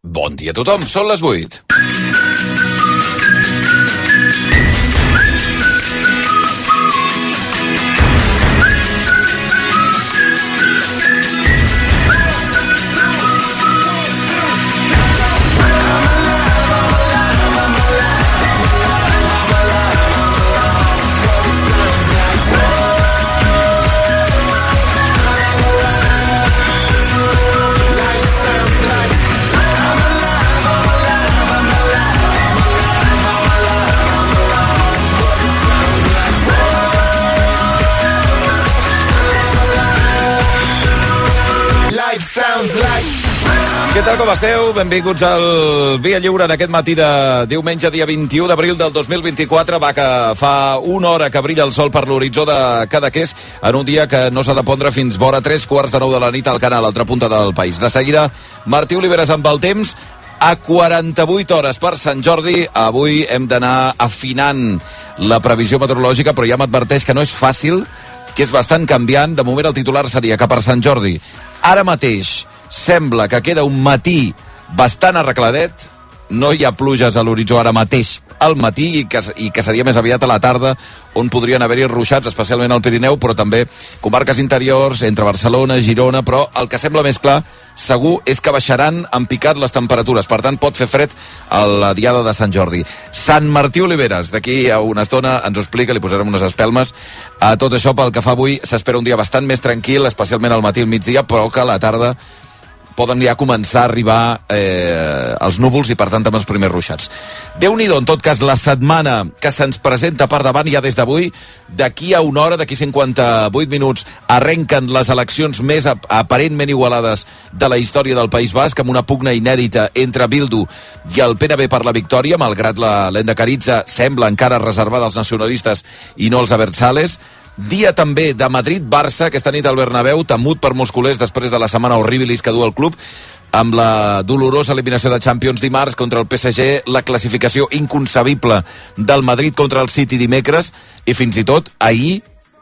Bon dia a tothom, són les 8. Què tal, com esteu? Benvinguts al Via Lliure d'aquest matí de diumenge, dia 21 d'abril del 2024. Va, que fa una hora que brilla el sol per l'horitzó de Cadaqués, en un dia que no s'ha de pondre fins vora 3:45 de la nit al canal, a l'altra punta del país. De seguida, Martí Oliveres amb el temps. A 48 hores per Sant Jordi, avui hem d'anar afinant la previsió meteorològica, però ja m'adverteix que no és fàcil, que és bastant canviant. De moment el titular seria que per Sant Jordi, ara mateix, sembla que queda un matí bastant arregladet, no hi ha pluges a l'horitzó ara mateix al matí i que seria més aviat a la tarda, on podrien haver-hi ruixats, especialment al Pirineu, però també comarques interiors, entre Barcelona, Girona, però el que sembla més clar, segur, és que baixaran en picat les temperatures, per tant pot fer fred a la diada de Sant Jordi. Sant Martí Oliveres, d'aquí a una estona ens ho explica, li posarem unes espelmes. A tot això, pel que fa avui, s'espera un dia bastant més tranquil, especialment al matí i al migdia, però que a la tarda poden ja començar a arribar els núvols i, per tant, amb els primers ruixats. Déu-n'hi-do, en tot cas, la setmana que se'ns presenta per davant ja des d'avui. D'aquí a una hora, d'aquí 58 minuts, arrenquen les eleccions més aparentment igualades de la història del País Basc, amb una pugna inèdita entre Bildu i el PNB per la victòria, malgrat l'Endacaritza sembla encara reservada als nacionalistes i no als abertzales. Dia també de Madrid-Barça, aquesta nit al Bernabéu, temut per molts culers després de la setmana horribilis que du el club, amb la dolorosa eliminació de Champions dimarts contra el PSG, la classificació inconcebible del Madrid contra el City dimecres, i fins i tot ahir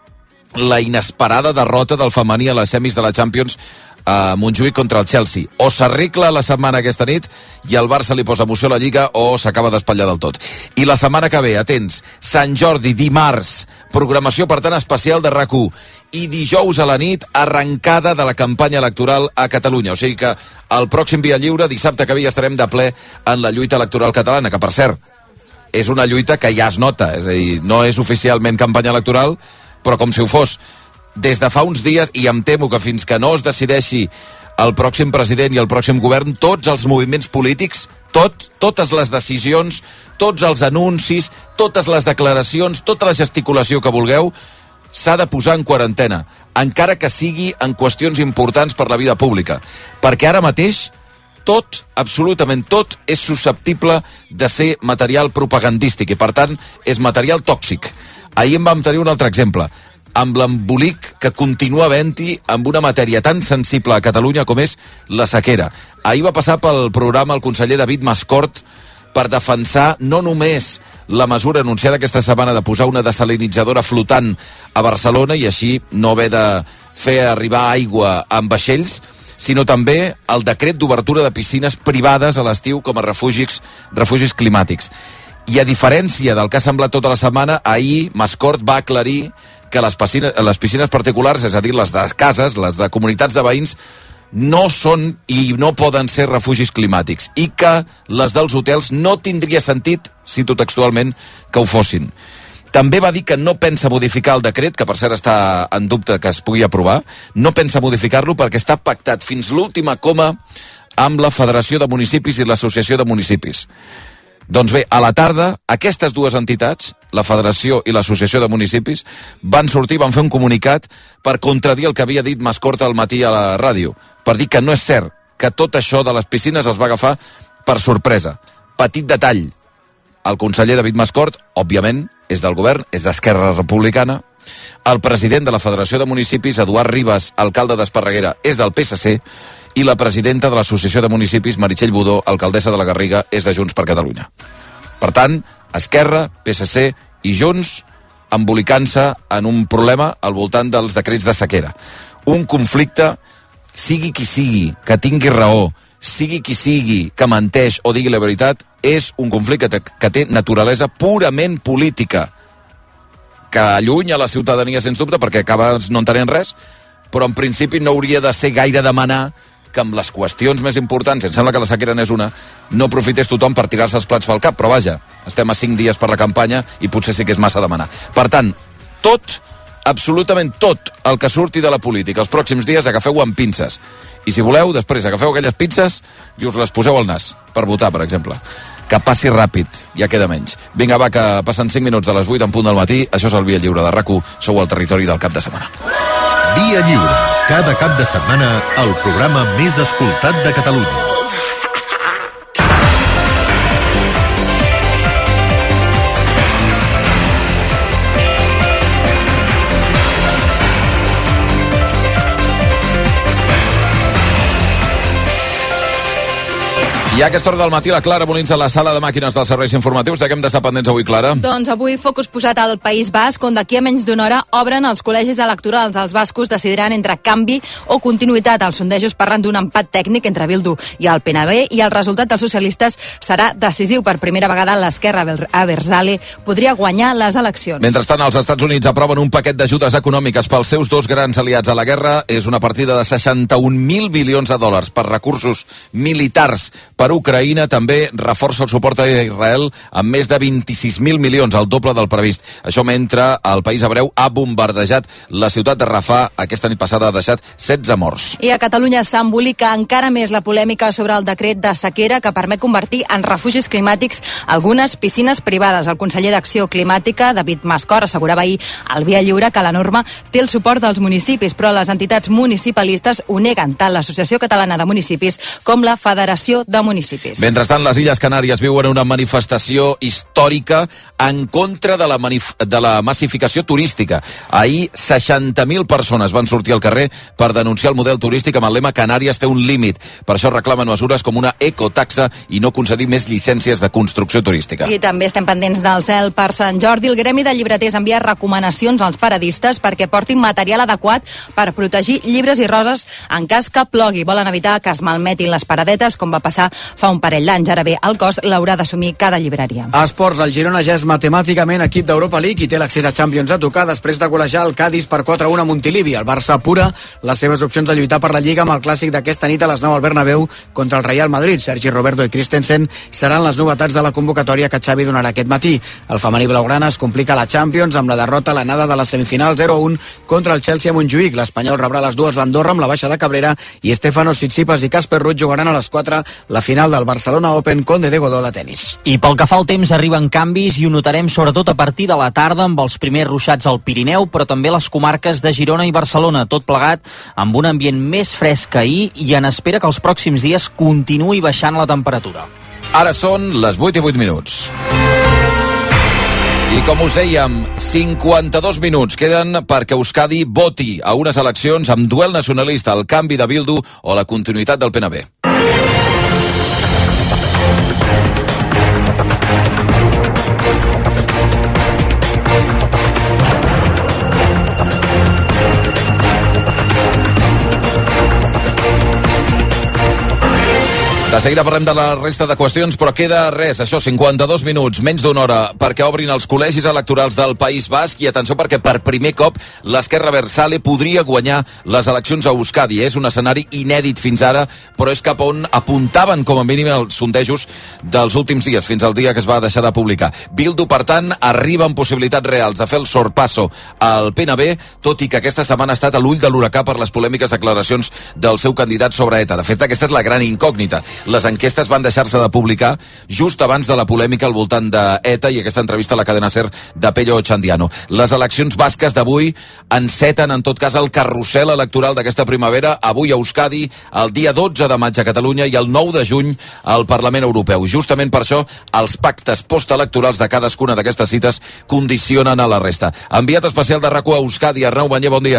la inesperada derrota del femení a les semis de la Champions a Montjuïc contra el Chelsea. O s'arregla la setmana aquesta nit i el Barça li posa emoció a la Lliga, o s'acaba d'espatllar del tot. I la setmana que ve, atents, Sant Jordi, dimarts, programació per tant especial de RAC1, i dijous a la nit, arrencada de la campanya electoral a Catalunya. O sigui que el pròxim Via Lliure, dissabte que ve, ja estarem de ple en la lluita electoral catalana, que per cert, és una lluita que ja es nota, és a dir, no és oficialment campanya electoral, però com si ho fos. Des de fa uns dies, i em temo que fins que no es decideixi el pròxim president i el pròxim govern, tots els moviments polítics, totes les decisions, tots els anuncis, totes les declaracions, tota la gesticulació que vulgueu, s'ha de posar en quarantena, encara que sigui en qüestions importants per la vida pública. Perquè ara mateix tot, absolutament tot, és susceptible de ser material propagandístic i, per tant, és material tòxic. Ahir en vam tenir un altre exemple, amb l'embolic que continua havent-hi amb una matèria tan sensible a Catalunya com és la sequera. Ahir va passar pel programa el conseller David Mascort per defensar no només la mesura anunciada aquesta setmana de posar una desalinitzadora flotant a Barcelona i així no haver de fer arribar aigua amb vaixells, sinó també el decret d'obertura de piscines privades a l'estiu com a refugis climàtics. I a diferència del que ha semblat tota la setmana, ahir Mascort va aclarir que les piscines particulars, és a dir, les de cases, les de comunitats de veïns, no són i no poden ser refugis climàtics, i que les dels hotels no tindria sentit, cito textualment, que ho fossin. També va dir que no pensa modificar el decret, que per cert està en dubte que es pugui aprovar, no pensa modificar-lo perquè està pactat fins l'última coma amb la Federació de Municipis i l'Associació de Municipis. Doncs bé, a la tarda, aquestes dues entitats, la Federació i l'Associació de Municipis, van sortir, van fer un comunicat per contradir el que havia dit Mascort al matí a la ràdio, per dir que no és cert, que tot això de les piscines els va agafar per sorpresa. Petit detall, el conseller David Mascort, òbviament, és del govern, és d'Esquerra Republicana, el president de la Federació de Municipis, Eduard Ribas, alcalde d'Esparreguera, és del PSC, i la presidenta de l'Associació de Municipis, Meritxell Budó, alcaldessa de la Garriga, és de Junts per Catalunya. Per tant, Esquerra, PSC i Junts embolicant-se en un problema al voltant dels decrets de sequera. Un conflicte, sigui qui sigui, que tingui raó, sigui qui sigui que menteix o digui la veritat, és un conflicte que té naturalesa purament política, que allunya la ciutadania sens dubte perquè acabes no entenent res, però en principi no hauria de ser gaire demanar que amb les qüestions més importants, em sembla que la sequera n'és una, no aprofités tothom per tirar-se els plats pel cap, però vaja, estem a 5 dies per la campanya i potser sí que és massa demanar. Per tant, tot, absolutament tot el que surti de la política els pròxims dies agafeu-ho amb pinces. I si voleu, després agafeu aquelles pinces i us les poseu al nas, per votar, per exemple. Que passi ràpid, ja queda menys. Vinga, va, que passen 5 minuts de les 8 en punt del matí. Això és el Via Lliure de RAC1. Sou al territori del cap de setmana. Via Lliure. Cada cap de setmana, el programa més escoltat de Catalunya. I a aquesta hora del matí la Clara Molins a la sala de màquines dels serveis informatius. De què hem d'estar pendents avui, Clara? Doncs avui focus posat al País Basc, on d'aquí a menys d'una hora obren els col·legis electorals. Els bascos decidiran entre canvi o continuïtat. Els sondejos parlen d'un empat tècnic entre Bildu i el PNB i el resultat dels socialistes serà decisiu. Per primera vegada l'esquerra Abertzale podria guanyar les eleccions. Mentrestant, els Estats Units aproven un paquet d'ajudes econòmiques pels seus dos grans aliats a la guerra. És una partida de 61.000 bilions de dòlars per recursos militars per Ucraïna. També reforça el suport a Israel amb més de 26.000 milions, el doble del previst. Això mentre el país hebreu ha bombardejat la ciutat de Rafah. Aquesta nit passada ha deixat 16 morts. I a Catalunya s'embolica encara més la polèmica sobre el decret de sequera que permet convertir en refugis climàtics algunes piscines privades. El conseller d'Acció Climàtica, David Mascor, assegurava ahir al Via Lliure que la norma té el suport dels municipis, però les entitats municipalistes ho neguen, tant l'Associació Catalana de Municipis com la Federació de Municipis. Mentrestant, les Illes Canàries viuen una manifestació històrica en contra de la massificació turística. Ahir 60.000 persones van sortir al carrer per denunciar el model turístic amb el lema Canàries té un límit. Per això reclamen mesures com una ecotaxa i no concedir més llicències de construcció turística. I també estem pendents del cel per Sant Jordi. El Gremi de Llibreters envia recomanacions als paradistes perquè portin material adequat per protegir llibres i roses en cas que plogui. Volen evitar que es malmetin les paradetes, com va passar fa un parell d'anys. Ara bé, el cost l'haurà d'assumir cada llibreria. A esports, el Girona ja és matemàticament equip d'Europa League i té l'accés a Champions a tocar després de golejar el Cádiz per 4-1 a Montilivi. El Barça apura les seves opcions de lluitar per la Lliga amb el clàssic d'aquesta nit a les 9 al Bernabéu contra el Real Madrid. Sergi Roberto i Christensen seran les novetats de la convocatòria que Xavi donarà aquest matí. El femení blaugrana es complica la Champions amb la derrota a l'anada de la semifinal 0-1 contra el Chelsea a Montjuïc. L'Espanyol rebrà les dues d'Andorra amb la baixa de Cabrera i Stefano Tsitsipas i Casper Ruud jugaran a les 4 la final del Barcelona Open Conde de Godó de tenis. I pel que fa al temps arriben canvis i ho notarem sobretot a partir de la tarda amb els primers ruixats al Pirineu, però també les comarques de Girona i Barcelona, tot plegat amb un ambient més fresc que ahir i en espera que els pròxims dies continuï baixant la temperatura. Ara són les 8 i 8 minuts. I com us dèiem, 52 minuts queden perquè Euskadi voti a unes eleccions amb duel nacionalista, el canvi de Bildu o la continuïtat del PNB. De seguida parlem de la resta de qüestions, però queda res, això, 52 minuts, menys d'una hora, perquè obrin els col·legis electorals del País Basc i atenció perquè per primer cop l'esquerra Abertzale podria guanyar les eleccions a Euskadi. És un escenari inèdit fins ara, però és cap on apuntaven com a mínim els sondejos dels últims dies, fins al dia que es va deixar de publicar. Bildu, per tant, arriba amb possibilitats reals de fer el sorpasso al PNB, tot i que aquesta setmana ha estat a l'ull de l'huracà per les polèmiques declaracions del seu candidat sobre ETA. De fet, aquesta és la gran incògnita. Les enquestes van deixar-se de publicar just abans de la polèmica al voltant d'ETA i aquesta entrevista a la cadena SER de Pello Ochandiano. Les eleccions basques d'avui enceten, en tot cas, el carrusel electoral d'aquesta primavera. Avui a Euskadi, el dia 12 de maig a Catalunya i el 9 de juny al Parlament Europeu. Justament per això, els pactes postelectorals de cadascuna d'aquestes cites condicionen a la resta. Enviat especial de RAC1 a Euskadi, Arnau Banyer, bon dia.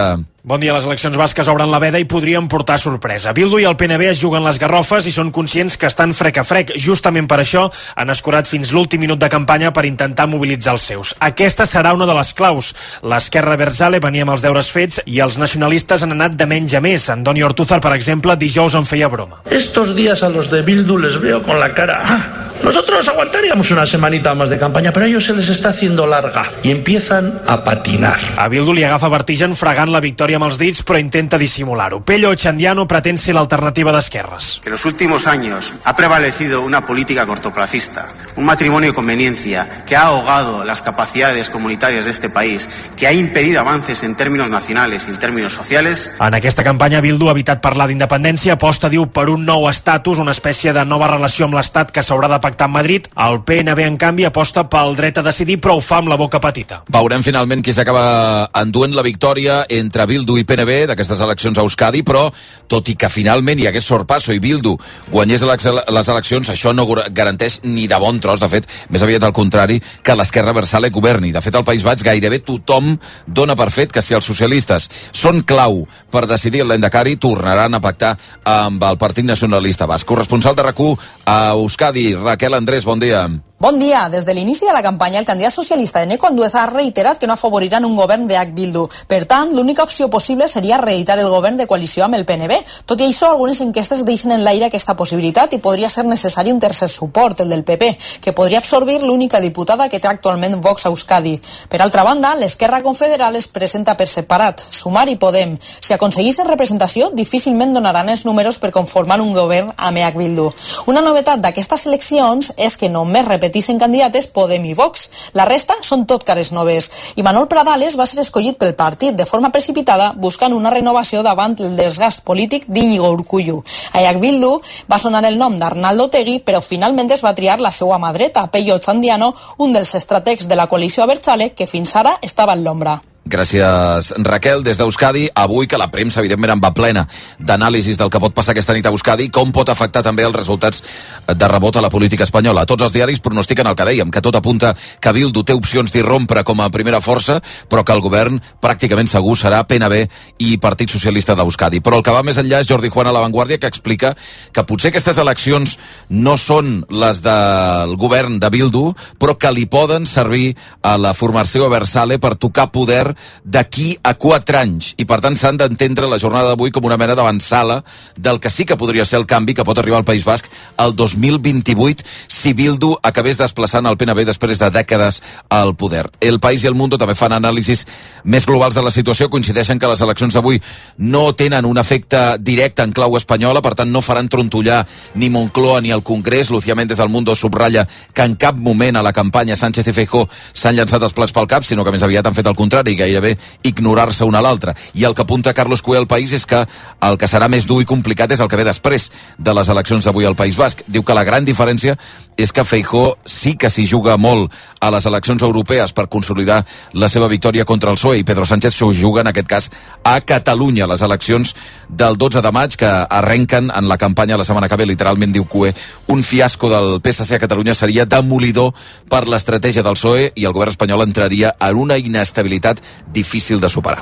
Bon dia. Les eleccions basques obren la veda i podrien portar sorpresa. Bildu i el PNB es juguen les garrofes i són conscients que estan frec a frec. Justament per això han escurat fins l'últim minut de campanya per intentar mobilitzar els seus. Aquesta serà una de les claus. L'esquerra Abertzale venia amb els deures fets i els nacionalistes han anat de menys a més. Antoni Ortúzar, per exemple, dijous en feia broma. Estos días a los de Bildu les veo con la cara... Nosotros aguantaríamos una semanita más de campaña, pero a ellos se les está haciendo larga y empiezan a patinar. A Bildu li agafa vertigen fregant la victòria amb els dits, però intenta dissimular-ho. Pello Ochandiano pretén ser l'alternativa d'esquerres. Que en los últimos años ha prevalecido una política cortoplacista, un matrimonio de conveniencia que ha ahogado las capacidades comunitarias de este país, que ha impedido avances en términos nacionales y en términos sociales. En aquesta campanya Bildu ha evitat parlar d'independència, aposta, diu, per un nou estatus, una espècie de nova relació amb l'Estat que s'haurà de pactar amb Madrid. El PNB, en canvi, aposta pel dret a decidir, però ho fa amb la boca petita. Veurem finalment qui s'acaba enduent la victòria entre Bildu i PNB d'aquestes eleccions a Euskadi, però tot i que finalment hi hagués sorpasso i Bildu guanyés les eleccions, això no garanteix ni de bon tros, de fet, més aviat al contrari, que l'esquerra Abertzale governi. De fet, al País Baix gairebé tothom dona per fet que si els socialistes són clau per decidir el Lehendakari, tornaran a pactar amb el Partit Nacionalista Basc. Corresponsal de RAC1 a Euskadi, Raquel Andrés, bon dia. Bon dia. Des de l'inici de la campanya, el candidat socialista Eneko Andueza ha reiterat que no afavoriran un govern de Bildu. Per tant, l'única opció possible seria reeditar el govern de coalició amb el PNB. Tot i això, algunes enquestes deixen en l'aire aquesta possibilitat i podria ser necessari un tercer suport, el del PP, que podria absorbir l'única diputada que té actualment Vox a Euskadi. Per altra banda, l'Esquerra Confederal es presenta per separat, Sumar i Podem. Si aconseguissin representació, difícilment donaran els números per conformar un govern amb Bildu. Una novetat d'aquestes eleccions és que només repetissin candidates Podem i Vox. La resta són tot cares noves. I Manol Pradales va ser escollit pel partit de forma precipitada buscant una renovació davant el desgast polític d'Íñigo Urkullu. A Bildu va sonar el nom d'Arnaldo Otegi, però finalment es va triar la seva mà dreta, Pello Ochandiano, un dels estrategs de la coalició Abertzale que fins ara estava en l'ombra. Gràcies, Raquel. Des d'Euskadi, avui que la premsa, evidentment, en va plena d'anàlisis del que pot passar aquesta nit a Euskadi, com pot afectar també els resultats de rebot a la política espanyola. Tots els diaris pronostiquen el que dèiem, que tot apunta que Bildu té opcions d'irrompre com a primera força, però que el govern pràcticament segur serà PNB i Partit Socialista d'Euskadi. Però el que va més enllà és Jordi Juan a La Vanguardia, que explica que potser aquestes eleccions no són les del govern de Bildu, però que li poden servir a la formació Abertzale per tocar poder d'aquí a 4 anys, i per tant s'han d'entendre la jornada d'avui com una mena d'avançala del que sí que podria ser el canvi que pot arribar al País Basc el 2028 si Bildu acabés desplaçant el PNB després de dècades al poder. El País i el Mundo també fan anàlisis més globals de la situació, coincideixen que les eleccions d'avui no tenen un efecte directe en clau espanyola, per tant no faran trontollar ni Moncloa ni el Congrés. Lucía Méndez del Mundo subratlla que en cap moment a la campanya Sánchez i Feijóo s'han llançat els plats pel cap, sinó que més aviat han fet el contrari, gairebé ignorar-se una a l'altra. I el que apunta Carlos Cué al País és que el que serà més dur i complicat és el que ve després de les eleccions d'avui al País Basc. Diu que la gran diferència és que Feijóo sí que s'hi juga molt a les eleccions europees per consolidar la seva victòria contra el PSOE, i Pedro Sánchez s'ho juga, en aquest cas, a Catalunya, les eleccions del 12 de maig, que arrenquen en la campanya la setmana que ve. Literalment, diu Cué, un fiasco del PSC a Catalunya seria demolidor per l'estratègia del PSOE i el govern espanyol entraria en una inestabilitat difícil de superar.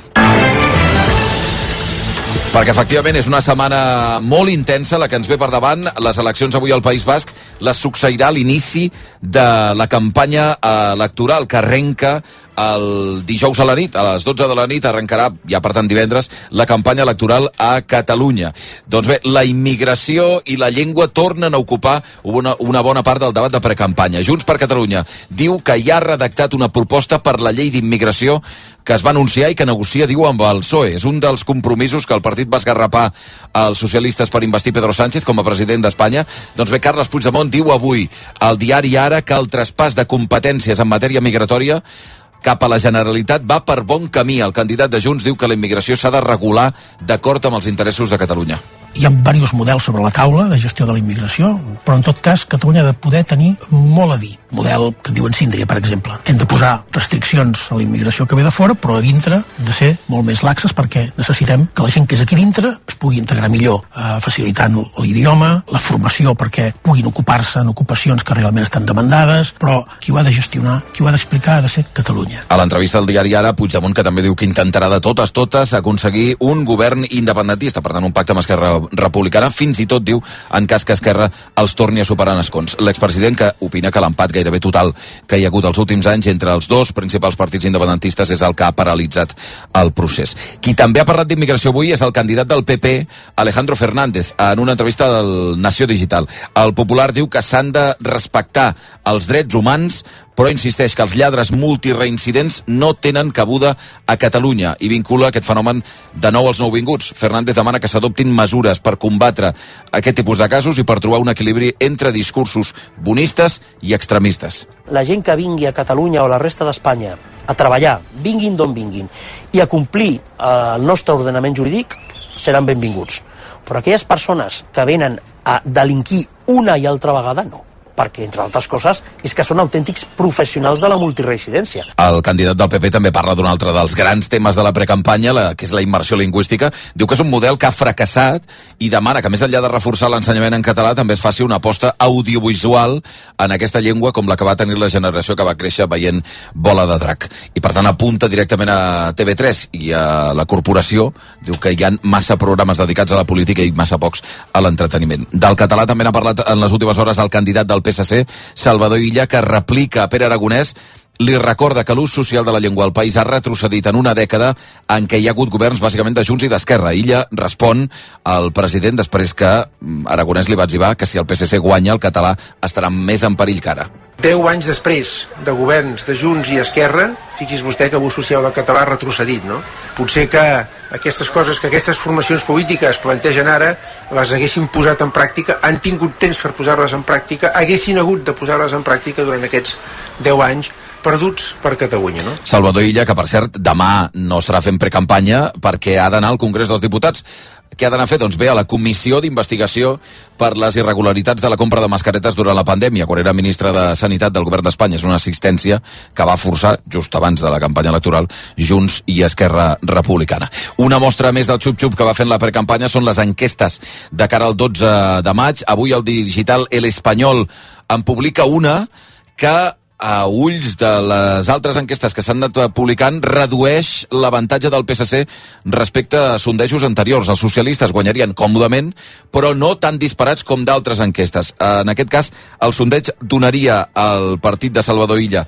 Perquè efectivament és una setmana molt intensa la que ens ve per davant. Les eleccions avui al País Basc les succeirà l'inici de la campanya electoral que arrenca el dijous a la nit, a les 12 de la nit arrencarà, ja per tant divendres, la campanya electoral a Catalunya. Doncs bé, la immigració i la llengua tornen a ocupar una bona part del debat de precampanya. Junts per Catalunya diu que ja ha redactat una proposta per la llei d'immigració que es va anunciar i que negocia, diu, amb el PSOE. És un dels compromisos que el partit va esgarrapar als socialistes per investir Pedro Sánchez com a president d'Espanya. Doncs bé, Carles Puigdemont diu avui al diari Ara que el traspàs de competències en matèria migratòria cap a la Generalitat va per bon camí. El candidat de Junts diu que la immigració s'ha de regular d'acord amb els interessos de Catalunya. hi ha diversos models sobre la taula de gestió de la immigració, però en tot cas Catalunya ha de poder tenir molt a dir. Model que en diuen síndria, per exemple. Hem de posar restriccions a la immigració que ve de fora, però a dintre de ser molt més laxes, perquè necessitem que la gent que és aquí dintre es pugui integrar millor, facilitant l'idioma, la formació perquè puguin ocupar-se en ocupacions que realment estan demandades, però qui ho ha de gestionar, qui ho ha d'explicar ha de ser Catalunya. A l'entrevista al diari Ara, Puigdemont, que també diu que intentarà de totes aconseguir un govern independentista, per tant un pacte amb Esquerra Republicana, fins i tot diu en cas que Esquerra els torni a superar en escons. L'expresident, que opina que l'empat gairebé total que hi ha hagut els últims anys entre els dos principals partits independentistes és el que ha paralitzat el procés. Qui també ha parlat d'immigració avui és el candidat del PP, Alejandro Fernández, en una entrevista del Nació Digital. El Popular diu que s'han de respectar els drets humans, però insisteix que els lladres multireincidents no tenen cabuda a Catalunya i vincula aquest fenomen de nou als nouvinguts. Fernández demana que s'adoptin mesures per combatre aquest tipus de casos i per trobar un equilibri entre discursos bonistes i extremistes. La gent que vingui a Catalunya o a la resta d'Espanya a treballar, vinguin d'on vinguin, i a complir el nostre ordenament jurídic, seran benvinguts. Però aquelles persones que venen a delinquir una i altra vegada, no. Perquè, entre altres coses, és que són autèntics professionals de la multiresidència. El candidat del PP també parla d'un altre dels grans temes de la precampanya, que és la immersió lingüística. Diu que és un model que ha fracassat i demana que, més enllà de reforçar l'ensenyament en català, també es faci una aposta audiovisual en aquesta llengua com la que va tenir la generació que va créixer veient Bola de Drac. I, per tant, apunta directament a TV3 i a la corporació. Diu que hi ha massa programes dedicats a la política i massa pocs a l'entreteniment. Del català també n'ha parlat en les últimes hores el candidat del PSC, Salvador Illa, que replica a Pere Aragonès, li recorda que l'ús social de la llengua al país ha retrocedit en una dècada en què hi ha hagut governs bàsicament de Junts i d'Esquerra. Illa respon al president després que Aragonès li va etzibar que si el PSC guanya el català estarà més en perill que ara. 10 anys després de governs de Junts i Esquerra, fixi's vostè que l'ús social del català ha retrocedit, no? Potser que aquestes coses que aquestes formacions polítiques plantegen ara les haguessin posat en pràctica, han tingut temps per posar-les en pràctica, haguessin hagut de posar-les en pràctica durant aquests 10 anys perduts per Catalunya, no? Salvador Illa, que per cert demà no estarà fent precampanya perquè ha d'anar al Congrés dels Diputats. Què ha d'anar a fer? Doncs bé, a la comissió d'investigació per les irregularitats de la compra de mascaretes durant la pandèmia, quan era ministre de Sanitat del govern d'Espanya. És una assistència que va forçar, just abans de la campanya electoral, Junts i Esquerra Republicana. Una mostra més del xup-xup que va fent la precampanya són les enquestes de cara al 12 de maig. Avui el digital El Espanyol en publica una que a ulls de les altres enquestes que s'han anat publicant, redueix l'avantatge del PSC respecte a sondejos anteriors. Els socialistes guanyarien còmodament, però no tan disparats com d'altres enquestes. En aquest cas, el sondeig donaria al partit de Salvador Illa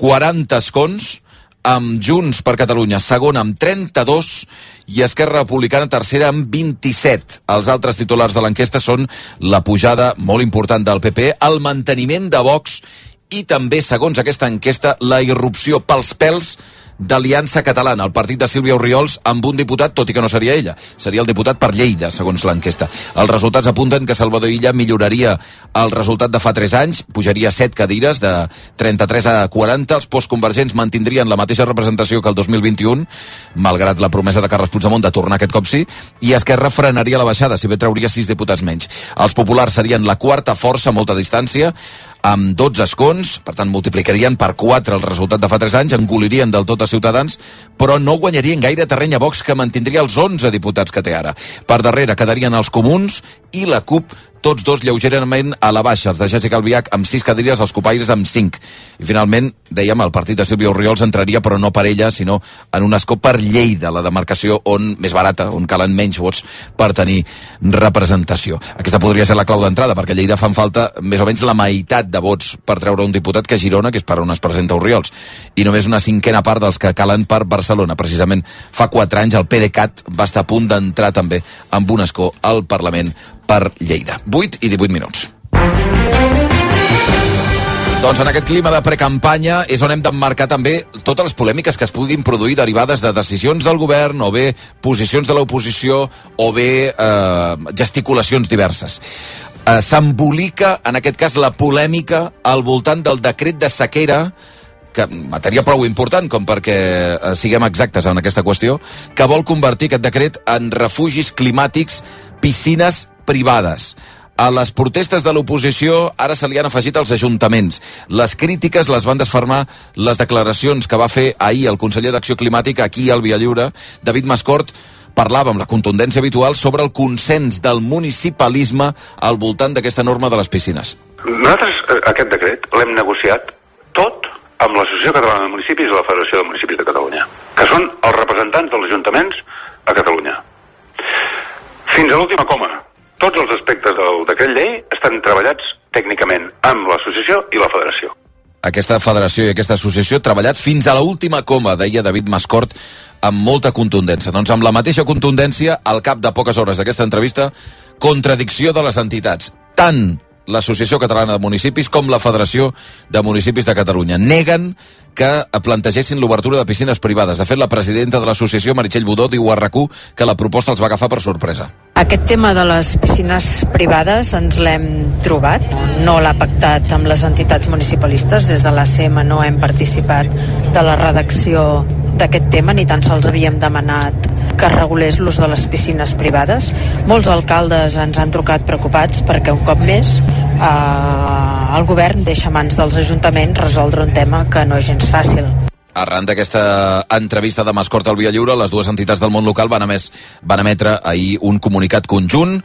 40 escons, amb Junts per Catalunya segona amb 32 i Esquerra Republicana tercera amb 27. Els altres titulars de l'enquesta són la pujada molt important del PP, el manteniment de Vox i també, segons aquesta enquesta, la irrupció pels pèls d'Aliança Catalana, el partit de Sílvia Orriols, amb un diputat, tot i que no seria ella, seria el diputat per Lleida, segons l'enquesta. Els resultats apunten que Salvador Illa milloraria el resultat de fa 3 anys, pujaria 7 cadires, de 33 a 40, els postconvergents mantindrien la mateixa representació que el 2021, malgrat la promesa de Carles Puigdemont de tornar aquest cop sí, i Esquerra frenaria la baixada, si bé trauria 6 diputats menys. Els populars serien la quarta força a molta distància, amb 12 escons, per tant multiplicarien per 4 el resultat de fa 3 anys, engolirien del tot a Ciutadans, però no guanyarien gaire terreny a Vox, que mantindria els 11 diputats que té ara. Per darrere quedarien els Comuns i la CUP, tots dos lleugerament a la baixa, els de Jessica Albiach amb 6 cadires, els copaires amb 5. I finalment, dèiem, el partit de Sílvia Orriols entraria, però no per ella, sinó en un escó per Lleida, la demarcació més barata, on calen menys vots per tenir representació. Aquesta podria ser la clau d'entrada, perquè a Lleida fan falta més o menys la meitat de vots per treure un diputat que a Girona, que és per on es presenta Orriols, i només una cinquena part dels que calen per Barcelona. Precisament fa 4 anys el PDeCAT va estar a punt d'entrar també amb un escó al Parlament per Lleida. 8 i 18 minuts. Doncs en aquest clima de precampanya és on hem d'emmarcar també totes les polèmiques que es puguin produir derivades de decisions del govern, o bé posicions de l'oposició, o bé gesticulacions diverses. S'embolica, en aquest cas, la polèmica al voltant del decret de sequera matèria prou important com perquè siguem exactes en aquesta qüestió, que vol convertir aquest decret en refugis climàtics, piscines privades. A les protestes de l'oposició ara se li han afegit els ajuntaments. Les crítiques les van desfermar les declaracions que va fer ahir el conseller d'Acció Climàtica aquí al Via Lliure, David Mascort. Parlava amb la contundència habitual sobre el consens del municipalisme al voltant d'aquesta norma de les piscines. Nosaltres aquest decret l'hem negociat tot amb l'Associació Catalana de Municipis i la Federació de Municipis de Catalunya, que són els representants dels ajuntaments a Catalunya. Fins a l'última coma, tots els aspectes del decret llei estan treballats tècnicament amb l'associació i la federació. Aquesta federació i aquesta associació treballats fins a l'última coma, deia David Mascort amb molta contundència. Doncs amb la mateixa contundència, al cap de poques hores d'aquesta entrevista, contradicció de les entitats. Tant l'Associació Catalana de Municipis com la Federació de Municipis de Catalunya neguen que plantegessin l'obertura de piscines privades. De fet, la presidenta de l'associació, Meritxell Budó, diu a RAC1 que la proposta els va agafar per sorpresa. Aquest tema de les piscines privades ens l'hem trobat, no l'ha pactat amb les entitats municipalistes. Des de l'ACM no hem participat de la redacció d'aquest tema, ni tan sols havíem demanat que regulés l'ús de les piscines privades. Molts alcaldes ens han trucat preocupats perquè un cop més el govern deixa a mans dels ajuntaments resoldre un tema que no és gens fàcil. Arran d'aquesta entrevista de Mascort al Via Lliure, les dues entitats del món local van emetre ahir un comunicat conjunt.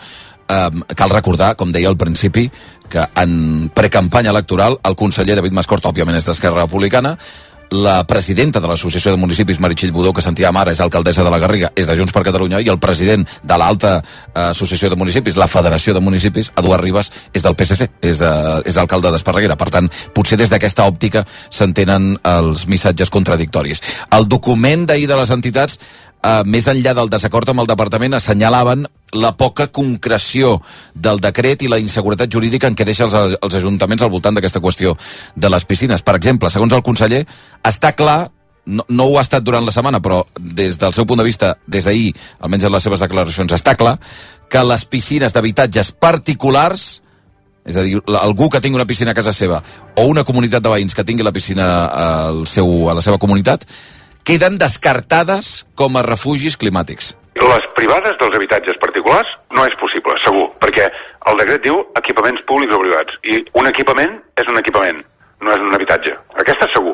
Cal recordar, com deia al principi, que en precampanya electoral el conseller David Mascort, òbviament és d'Esquerra Republicana, la presidenta de l'Associació de Municipis, Meritxell Budó, que sentíem ara, és alcaldessa de la Garriga, és de Junts per Catalunya, i el president de l'alta associació de municipis, la Federació de Municipis, Eduard Ribas, és del PSC, és alcalde d'Esparreguera. Per tant, potser des d'aquesta òptica s'entenen els missatges contradictoris. El document d'ahir de les entitats, més enllà del desacord amb el departament, assenyalaven la poca concreció del decret i la inseguretat jurídica en què deixa els ajuntaments al voltant d'aquesta qüestió de les piscines. Per exemple, segons el conseller, està clar, no ho ha estat durant la setmana, però des del seu punt de vista, des d'ahir, almenys en les seves declaracions, està clar que les piscines d'habitatges particulars, és a dir, algú que tingui una piscina a casa seva o una comunitat de veïns que tingui la piscina a la seva comunitat, queden descartades com a refugis climàtics. Les privades dels habitatges particulars no és possible, segur, perquè el decret diu equipaments públics o privats, i un equipament és un equipament, no és un habitatge. Aquesta segur.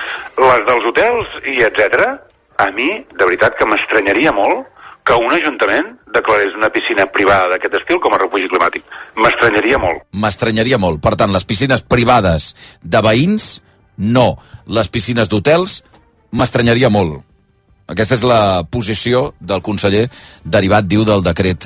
Les dels hotels i etc., a mi, de veritat, que m'estranyaria molt que un ajuntament declarés una piscina privada d'aquest estil com a refugi climàtic. M'estranyaria molt. M'estranyaria molt. Per tant, les piscines privades de veïns, no. Les piscines d'hotels, m'estranyaria molt. Aquesta és la posició del conseller derivat, diu, del decret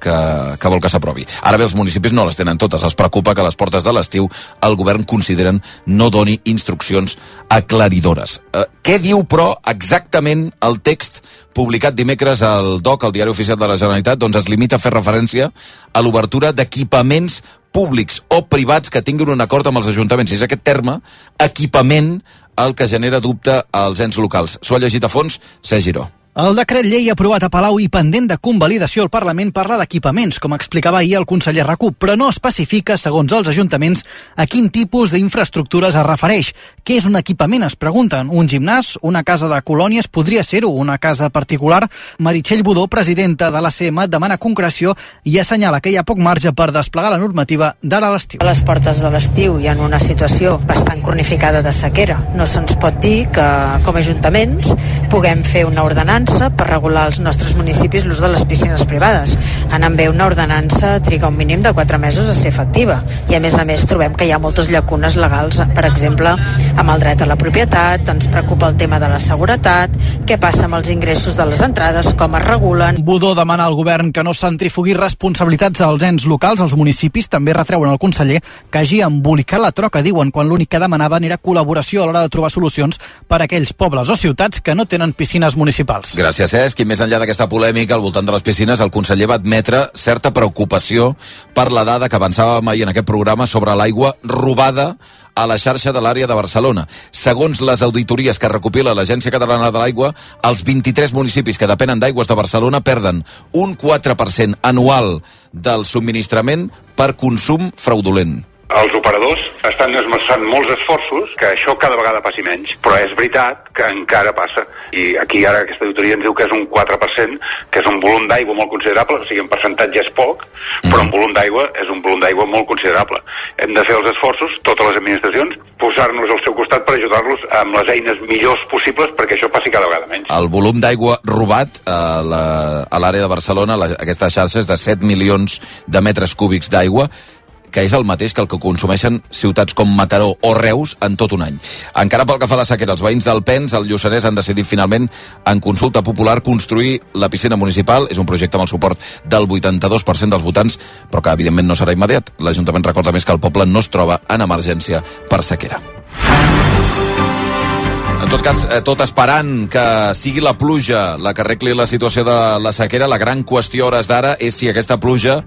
que vol que s'aprovi. Ara bé, els municipis no les tenen totes. Els preocupa que a les portes de l'estiu el govern consideren no doni instruccions aclaridores. Què diu, però, exactament el text publicat dimecres al DOC, al Diari Oficial de la Generalitat? Doncs es limita a fer referència a l'obertura d'equipaments públics o privats que tinguin un acord amb els ajuntaments. I és aquest terme, equipament, el que genera dubte als ens locals. S'ho ha llegit a fons, Sergi Giró. El decret llei aprovat a Palau i pendent de convalidació al Parlament parla d'equipaments, com explicava ahir el conseller RAC1, però no especifica, segons els ajuntaments, a quin tipus d'infraestructures es refereix. Què és un equipament, es pregunten? Un gimnàs? Una casa de colònies? Podria ser-ho una casa particular? Meritxell Budó, presidenta de l'ACM, demana concreció i assenyala que hi ha poc marge per desplegar la normativa d'ara a l'estiu. A les portes de l'estiu hi ha una situació bastant cronificada de sequera. No se'ns pot dir que, com a ajuntaments, puguem fer una ordenança per regular als nostres municipis l'ús de les piscines privades. Anant bé una ordenança triga un mínim de 4 mesos a ser efectiva i a més trobem que hi ha moltes llacunes legals, per exemple amb el dret a la propietat, ens preocupa el tema de la seguretat, què passa amb els ingressos de les entrades, com es regulen. Budó demana al govern que no centrifugui responsabilitats als ens locals, als municipis. També retreuen al conseller que hagi embolicat la troca, diuen, quan l'únic que demanaven era col·laboració a l'hora de trobar solucions per a aquells pobles o ciutats que no tenen piscines municipals. Gràcies, Cesc. I més enllà d'aquesta polèmica al voltant de les piscines, el conseller va admetre certa preocupació per la dada que avançàvem ahir en aquest programa sobre l'aigua robada a la xarxa de l'àrea de Barcelona. Segons les auditories que recopila l'Agència Catalana de l'Aigua, els 23 municipis que depenen d'aigües de Barcelona perden un 4% anual del subministrament per consum fraudulent. Els operadors estan esmerçant molts esforços que això cada vegada passi menys, però és veritat que encara passa. I aquí ara aquesta auditoria ens diu que és un 4%, que és un volum d'aigua molt considerable, o sigui, en percentatge és poc, però en volum d'aigua és un volum d'aigua molt considerable. Hem de fer els esforços, totes les administracions, posar-nos al seu costat per ajudar-los amb les eines millors possibles perquè això passi cada vegada menys. El volum d'aigua robat a l'àrea de Barcelona, aquesta xarxa és de 7 milions de metres cúbics d'aigua, que és el mateix que el que consumeixen ciutats com Mataró o Reus en tot un any. Encara pel que fa a la sequera, els veïns d'Alpens, al Lluçanès, han decidit finalment, en consulta popular, construir la piscina municipal. És un projecte amb el suport del 82% dels votants, però que evidentment no serà immediat. L'Ajuntament recorda més que el poble no es troba en emergència per sequera. En tot cas, tot esperant que sigui la pluja la que arregli la situació de la sequera, la gran qüestió a hores d'ara és si aquesta pluja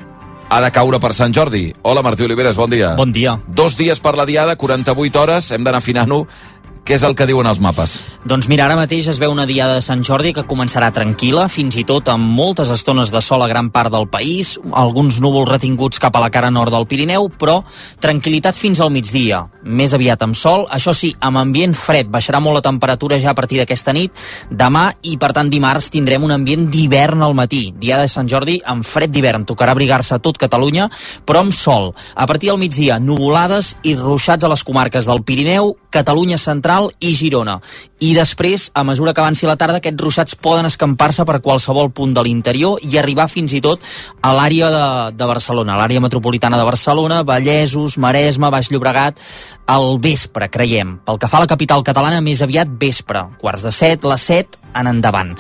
ha de caure per Sant Jordi. Hola, Martí Oliveres, bon dia. Bon dia. 2 dies per la diada, 48 hores, hem d'anar afinant-ho. Què és el que diuen els mapes? Doncs mira, ara mateix es veu una diada de Sant Jordi que començarà tranquil·la, fins i tot amb moltes estones de sol a gran part del país, alguns núvols retinguts cap a la cara nord del Pirineu, però tranquil·litat fins al migdia. Més aviat amb sol, això sí, amb ambient fred. Baixarà molt la temperatura ja a partir d'aquesta nit. Demà i, per tant, dimarts tindrem un ambient d'hivern al matí. Diada de Sant Jordi amb fred d'hivern. Tocarà abrigar-se a tot Catalunya, però amb sol. A partir del migdia, nuvolades i ruixats a les comarques del Pirineu, Catalunya central i Girona. I després, a mesura que avanci la tarda, aquests ruixats poden escampar-se per qualsevol punt de l'interior i arribar fins i tot a l'àrea de Barcelona, a l'àrea metropolitana de Barcelona, Vallesos, Maresme, Baix Llobregat, al vespre, creiem. Pel que fa a la capital catalana, més aviat vespre, 6:45, les 7 en endavant.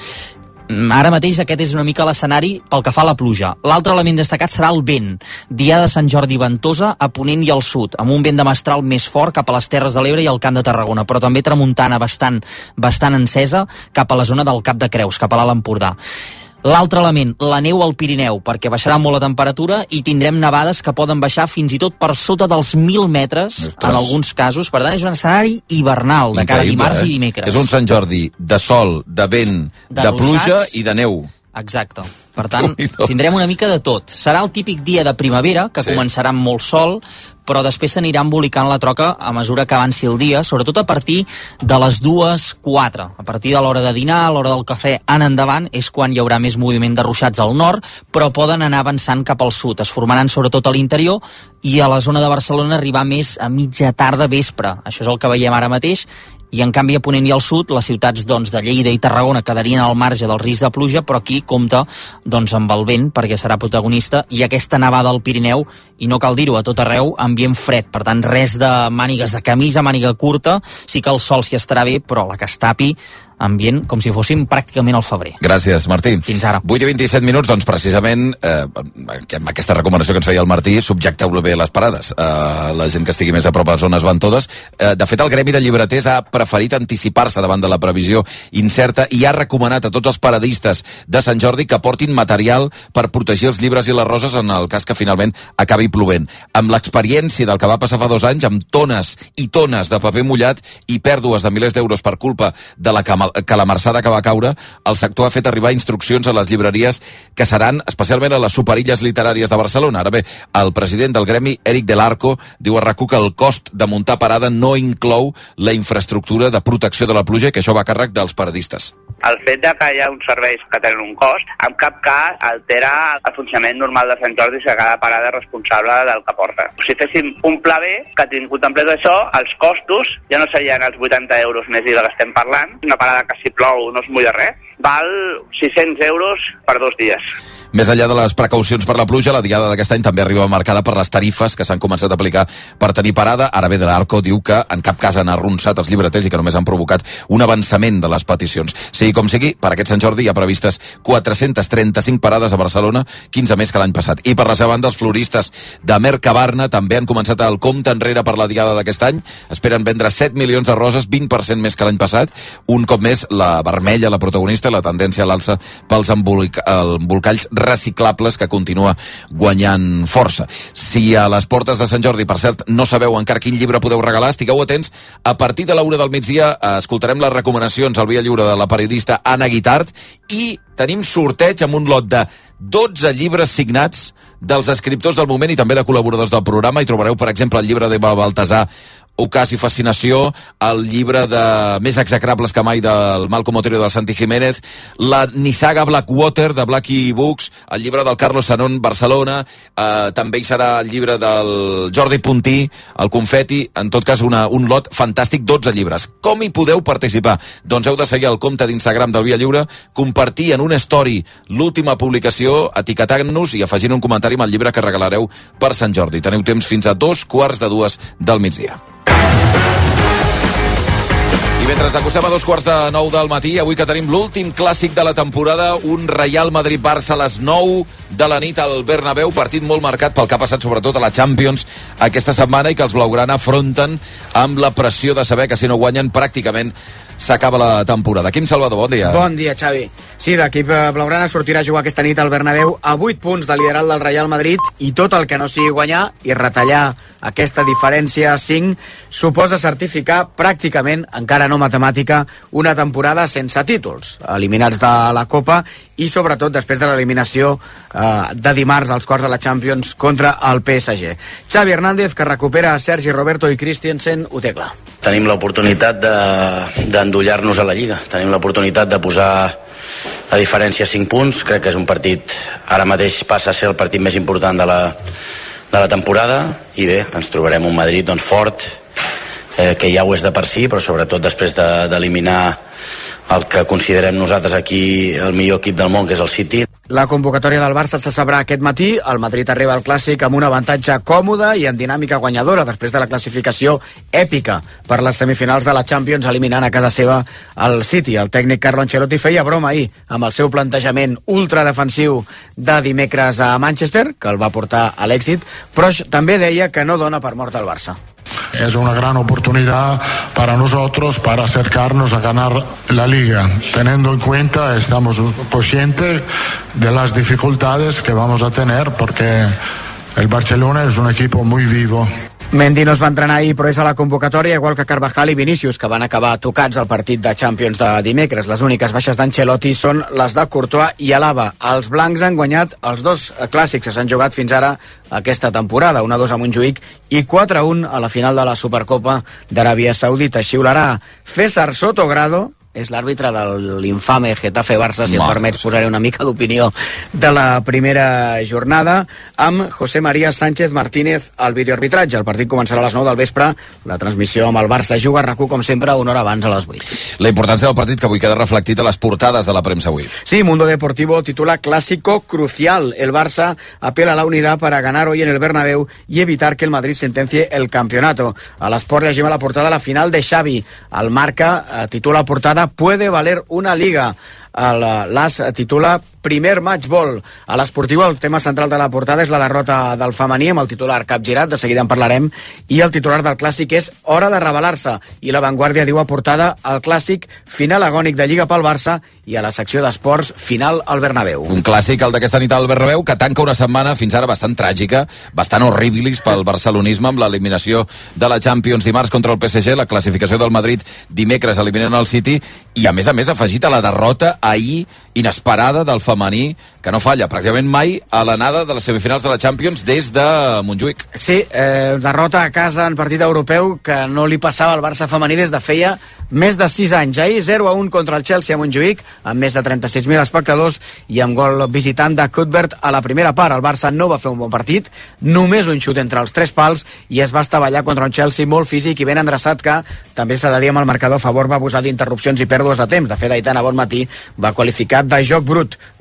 Ara mateix aquest és una mica l'escenari pel que fa a la pluja. L'altre element destacat serà el vent. Diada de Sant Jordi ventosa a ponent i al sud, amb un vent de mestral més fort cap a les Terres de l'Ebre i al Camp de Tarragona, però també tramuntana bastant encesa cap a la zona del Cap de Creus, cap a l'Alt Empordà. L'altre element, la neu al Pirineu, perquè baixarà molt la temperatura i tindrem nevades que poden baixar fins i tot per sota dels 1.000 metres en alguns casos. Per tant, és un escenari hivernal de cara a dimarts i dimecres. És un Sant Jordi de sol, de vent, de pluja i de neu. Exacte. Per tant, tindrem una mica de tot. Serà el típic dia de primavera, que començarà amb molt sol, però després s'anirà embolicant la troca a mesura que avanci el dia, sobretot a partir de les 2:04. A partir de l'hora de dinar, a l'hora del cafè, en endavant, és quan hi haurà més moviment de ruixats al nord, però poden anar avançant cap al sud. Es formaran sobretot a l'interior i a la zona de Barcelona arribar més a mitja tarda vespre. Això és el que veiem ara mateix. I en canvi a ponent i al sud, les ciutats de Lleida i Tarragona quedarien al marge del risc de pluja, però aquí compta amb el vent, perquè serà protagonista, i aquesta nevada al Pirineu, i no cal dir-ho, a tot arreu, ambient fred. Per tant, res de mànigues de camisa, màniga curta, sí que el sol s'hi estarà bé, però la que es tapi, ambient com si fóssim pràcticament al febrer. Gràcies, Martí. Fins ara. 8:27, doncs precisament amb aquesta recomanació que ens feia el Martí, subjecteu bé les parades. La gent que estigui més a prop de les zones ventodes. De fet, el Gremi de Llibreters ha preferit anticipar-se davant de la previsió incerta i ha recomanat a tots els paradistes de Sant Jordi que portin material per protegir els llibres i les roses en el cas que finalment acabi plovent. Amb l'experiència del que va passar fa 2 anys, amb tones i tones de paper mullat i pèrdues de milers d'euros per culpa de la calamarsada que va caure, el sector ha fet arribar instruccions a les llibreries que seran especialment a les superilles literàries de Barcelona. Ara bé, el president del gremi, Eric Del Arco, diu a RAC1 que el cost de muntar parada no inclou la infraestructura de protecció de la pluja i que això va a càrrec dels paradistes. El fet de que hi ha uns serveis que tenen un cost, en cap cas altera el funcionament normal de Sant Jordi si cada parada és responsable del que porta. Si féssim un pla B que contemplés això, els costos ja no serien els 80 euros més i del que estem parlant. Una parada que si plou no es mulla res, val 600 euros per 2 dies. Més enllà de les precaucions per la pluja, la diada d'aquest any també arriba marcada per les tarifes que s'han començat a aplicar per tenir parada. Ara bé, De l'Arco diu que en cap cas han arronsat els llibreters i que només han provocat un avançament de les peticions. Sigui com sigui, per aquest Sant Jordi hi ha previstes 435 parades a Barcelona, 15 més que l'any passat. I per la seva banda, els floristes de Mercabarna també han començat el compte enrere per la diada d'aquest any. Esperen vendre 7 milions de roses, 20% més que l'any passat. Un cop més, és la vermella, la protagonista, la tendència a l'alça pels embolcalls reciclables, que continua guanyant força. Si a les portes de Sant Jordi, per cert, no sabeu encara quin llibre podeu regalar, estigueu atents. A partir de l'una del migdia escoltarem les recomanacions al Via Lliure de la periodista Anna Guitart i tenim sorteig amb un lot de 12 llibres signats dels escriptors del moment i també de col·laboradors del programa. Hi trobareu, per exemple, el llibre d'Eva Baltasar, Ocàs i Fascinació, el llibre de Més execrables que mai del Malcom Otero i del Santi Jiménez, la nissaga Blackwater de Blackie Books, el llibre del Carlos Sanón, Barcelona, també hi serà el llibre del Jordi Puntí, el Confeti, en tot cas un lot fantàstic, 12 llibres. Com hi podeu participar? Doncs heu de seguir el compte d'Instagram del Via Lliure, compartir en una story l'última publicació, etiquetant-nos i afegint un comentari amb el llibre que regalareu per Sant Jordi. Teniu temps fins a 2:45 del migdia. I mentre ens acostem a 8:45 del matí, avui que tenim l'últim clàssic de la temporada, un Real Madrid-Barça a les 9 de la nit al Bernabéu, partit molt marcat pel que ha passat sobretot a la Champions aquesta setmana i que els blaugrana afronten amb la pressió de saber que si no guanyen pràcticament s'acaba la temporada. Quim Salvador, bon dia. Bon dia, Xavi. Sí, l'equip blaugrana sortirà a jugar aquesta nit al Bernabéu a 8 punts de liderat del Real Madrid i tot el que no sigui guanyar i retallar aquesta diferència a 5 suposa certificar pràcticament, encara no matemàtica, una temporada sense títols, eliminats de la Copa i sobretot després de l'eliminació de dimarts als quarts de la Champions contra el PSG. Xavi Hernández, que recupera a Sergi Roberto i Christensen, ho té clar. Tenim l'oportunitat d'endollar-nos a la Lliga, tenim l'oportunitat de posar la diferència a 5 punts, crec que és un partit, ara mateix passa a ser el partit més important de la temporada i bé, ens trobarem un Madrid doncs, fort, que ja ho és de per si, però sobretot després d'eliminar el que considerem nosaltres aquí el millor equip del món, que és el City. La convocatòria del Barça se sabrà aquest matí. El Madrid arriba al Clàssic amb un avantatge còmode i en dinàmica guanyadora després de la classificació èpica per les semifinals de la Champions, eliminant a casa seva el City. El tècnic Carlo Ancelotti feia broma ahir amb el seu plantejament ultradefensiu de dimecres a Manchester, que el va portar a l'èxit, però també deia que no dona per mort al Barça. Es una gran oportunidad para nosotros para acercarnos a ganar la Liga. Teniendo en cuenta, estamos conscientes de las dificultades que vamos a tener porque el Barcelona es un equipo muy vivo. Mendy no es va entrenar ahir, però és a la convocatòria, igual que Carvajal i Vinícius, que van acabar tocats al partit de Champions de dimecres. Les úniques baixes d'Ancelotti són les de Courtois i Alaba. Els blancs han guanyat els 2 clàssics que s'han jugat fins ara aquesta temporada, 1-2 a Montjuïc i 4-1 a la final de la Supercopa d'Aràbia Saudita. Xiularà César Sotogrado, és l'àrbitre de l'infame Getafe-Barça, si em permets posaré una mica d'opinió de la primera jornada, amb José María Sánchez Martínez al videoarbitratge. El partit començarà a les 9 del vespre, la transmissió amb el Barça juga a RAC1, com sempre, una hora abans, a les 8. La importància del partit que avui queda reflectit a les portades de la premsa avui. Sí, Mundo Deportivo titula Clásico crucial. El Barça apela a la unidad para ganar hoy en el Bernabéu y evitar que el Madrid sentencie el campeonato. A l'Esport llegim a la portada la final de Xavi. El Marca titula portada Puede valer una liga. L'As titula Primer match ball. A l'Esportiu el tema central de la portada és la derrota del femení, amb el titular capgirat, de seguida en parlarem, i el titular del Clàssic és Hora de revelar-se, i La Vanguardia diu a portada el Clàssic final agònic de Lliga pel Barça, i a la secció d'esports final al Bernabéu. Un clàssic, el d'aquesta nit al Bernabéu, que tanca una setmana fins ara bastant tràgica, bastant horribilis pel barcelonisme, amb l'eliminació de la Champions dimarts contra el PSG, la classificació del Madrid dimecres eliminant el City, i a més afegit a la derrota ahir inesperada del femení, que no falla pràcticament mai a l'anada de les semifinals de la Champions des de Montjuïc. Sí, derrota a casa en partit europeu que no li passava al Barça femení des de feia més de 6 anys. Ahir 0-1 contra el Chelsea a Montjuïc, amb més de 36.000 espectadors i amb gol visitant de Cuthbert a la primera part. El Barça no va fer un bon partit, només un xut entre els 3 pals i es va estavellar contra un Chelsea molt físic i ben endreçat, que també s'ha de dir amb el marcador a favor va abusar d'interrupcions i pèrdues de temps. De fet, Aitana Bonmatí va qualificar de joc brut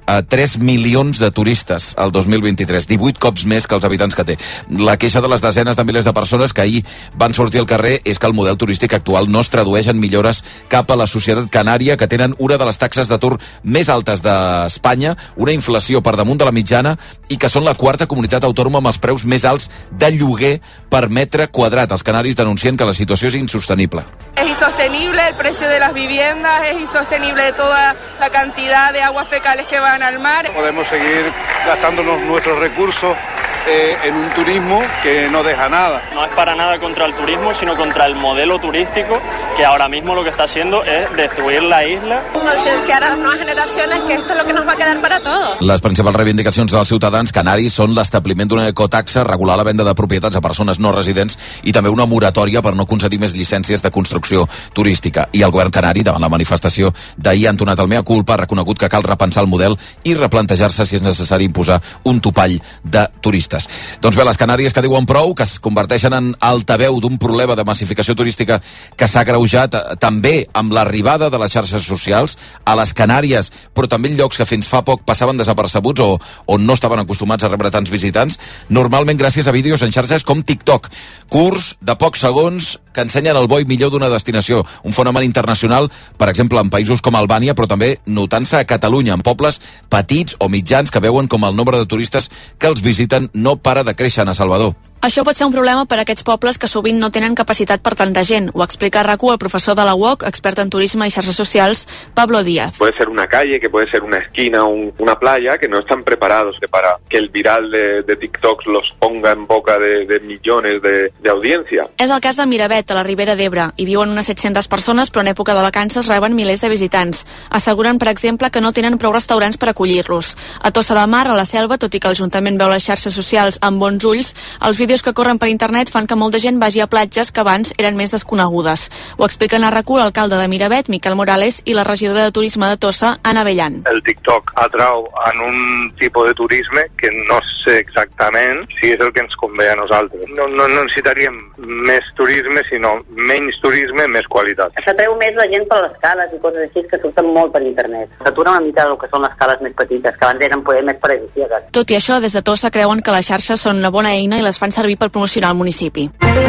3 milions de turistes al 2023, 18 cops més que els habitants que té. La queixa de les desenes de milers de persones que ahir van sortir al carrer és que el model turístic actual no es tradueix en millores cap a la societat canària, que tenen una de les taxes d'atur més altes d'Espanya, una inflació per damunt de la mitjana i que són la quarta comunitat autònoma amb els preus més alts de lloguer per metre quadrat. Els canaris denuncien que la situació és insostenible. Es insostenible el precio de las viviendas, es insostenible toda la cantidad de aguas fecales que van al mar. Podemos seguir gastándonos nuestros recursos en un turismo que no deja nada. No es para nada contra el turismo, sino contra el modelo turístico, que ahora mismo lo que está haciendo es destruir la isla. Concienciar a las nuevas generaciones que esto es lo que nos va a quedar para todos. Les principals reivindicacions dels ciutadans canaris són l'establiment d'una ecotaxa, regular la venda de propietats a persones no residents i també una moratòria per no concedir més llicències de construcció turística. I el govern canari, davant la manifestació d'ahir, ha entonat el mea culpa, ha reconegut que cal repensar el model i replantejar-se si és necessari imposar un topall de turistes. Doncs bé, les Canàries que diuen prou, que es converteixen en altaveu d'un problema de massificació turística que s'ha agreujat també amb l'arribada de les xarxes socials a les Canàries, però també en llocs que fins fa poc passaven desapercebuts o on no estaven acostumats a rebre tants visitants, normalment gràcies a vídeos en xarxes com TikTok, curts de pocs segons que ensenyen el bo i millor d'una destinació, un fenomen internacional, per exemple, en països com Albània, però també notant-se a Catalunya, en pobles petits o mitjans que veuen com el nombre de turistes que els visiten no para de créixer a Salvador. Això pot ser un problema per a aquests pobles que sovint no tenen capacitat per tanta gent. Ho explica a RAC1 el professor de la UOC, expert en turisme i xarxes socials, Pablo Díaz. Puede ser una calle, que puede ser una esquina, una playa, que no están preparados para que el viral de TikTok los ponga en boca de millones de audiencia. És el cas de Miravet, a la Ribera d'Ebre. Hi viuen unes 700 persones, però en època de vacances reben milers de visitants. Asseguren, per exemple, que no tenen prou restaurants per acollir-los. A Tossa de Mar, a la Selva, tot i que l'Ajuntament veu les xarxes socials amb bons ulls, els vídeos que corren per internet fan que molta gent vagi a platges que abans eren més desconegudes. Ho expliquen a RAC1 l'alcalde de Miravet, Miquel Morales, i la regidora de Turisme de Tossa, Anna Bellan. El TikTok atrau en un tipus de turisme que no sé exactament si és el que ens convé a nosaltres. No necessitaríem més turisme, sinó menys turisme, més qualitat. S'atreu més la gent per les cales i coses així que surten molt per internet. S'atura una mica del que són les cales més petites, que abans eren poder més paradisíaques. Tot i això, des de Tossa creuen que les xarxes són una bona eina i les fan servir per promocionar el municipi.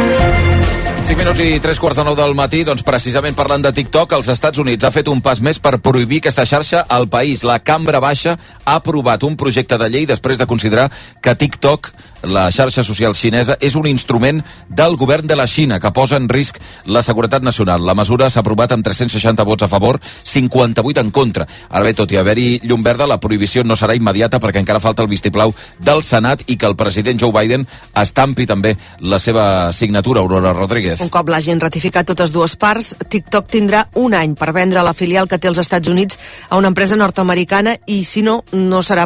5 minuts i 3:45 del matí, doncs precisament parlant de TikTok, els Estats Units ha fet un pas més per prohibir aquesta xarxa al país. La Cambra Baixa ha aprovat un projecte de llei després de considerar que TikTok, la xarxa social xinesa, és un instrument del govern de la Xina que posa en risc la seguretat nacional. La mesura s'ha aprovat amb 360 vots a favor, 58 en contra. Ara bé, tot i haver-hi llum verda, la prohibició no serà immediata perquè encara falta el vistiplau del Senat i que el president Joe Biden estampi també la seva signatura. Aurora Rodríguez. Un cop l'hagin ratificat totes dues parts, TikTok tindrà un any per vendre la filial que té als Estats Units a una empresa nord-americana i si no serà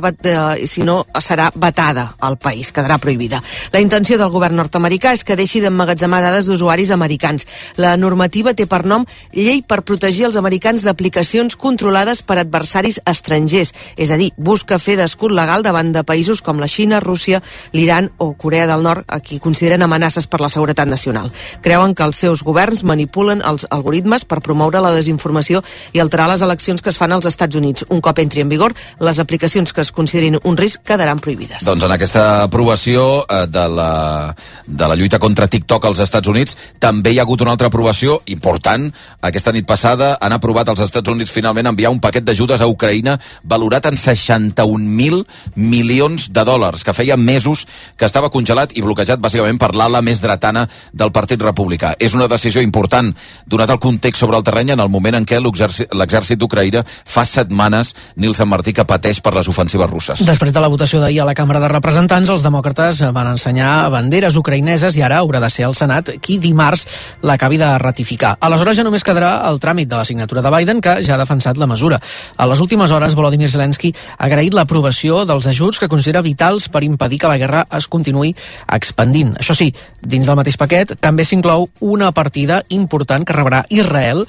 vetada al país, quedarà prohibida. La intenció del govern nord-americà és que deixi d'emmagatzemar dades d'usuaris americans. La normativa té per nom Llei per protegir els americans d'aplicacions controlades per adversaris estrangers, és a dir, busca fer d'escut legal davant de països com la Xina, Rússia, l'Iran o Corea del Nord, a qui consideren amenaces per la seguretat nacional. Creuen que els seus governs manipulen els algoritmes per promoure la desinformació i alterar les eleccions que es fan als Estats Units. Un cop entri en vigor, les aplicacions que es considerin un risc quedaran prohibides. Doncs en aquesta aprovació de la lluita contra TikTok als Estats Units també hi ha hagut una altra aprovació important. Aquesta nit passada han aprovat als Estats Units finalment enviar un paquet d'ajudes a Ucraïna valorat en 61.000 milions de dòlars, que feia mesos que estava congelat i bloquejat bàsicament per l'ala més dretana del Partit Republicà. És una decisió important, donat el context sobre el terreny en el moment en què l'exèrcit d'Ucraïna fa setmanes, Nil Sant Martí, que pateix per les ofensives russes. Després de la votació d'ahir a la Cambra de Representants, els demòcrates van ensenyar banderes ucraïneses i ara haurà de ser el Senat qui dimarts l'acabi de ratificar. Aleshores ja només quedarà el tràmit de la signatura de Biden, que ja ha defensat la mesura. A les últimes hores, Volodymyr Zelensky ha agraït l'aprovació dels ajuts que considera vitals per impedir que la guerra es continuï expandint. Això sí, dins del mateix paquet també s'inclou una partida important que rebrà Israel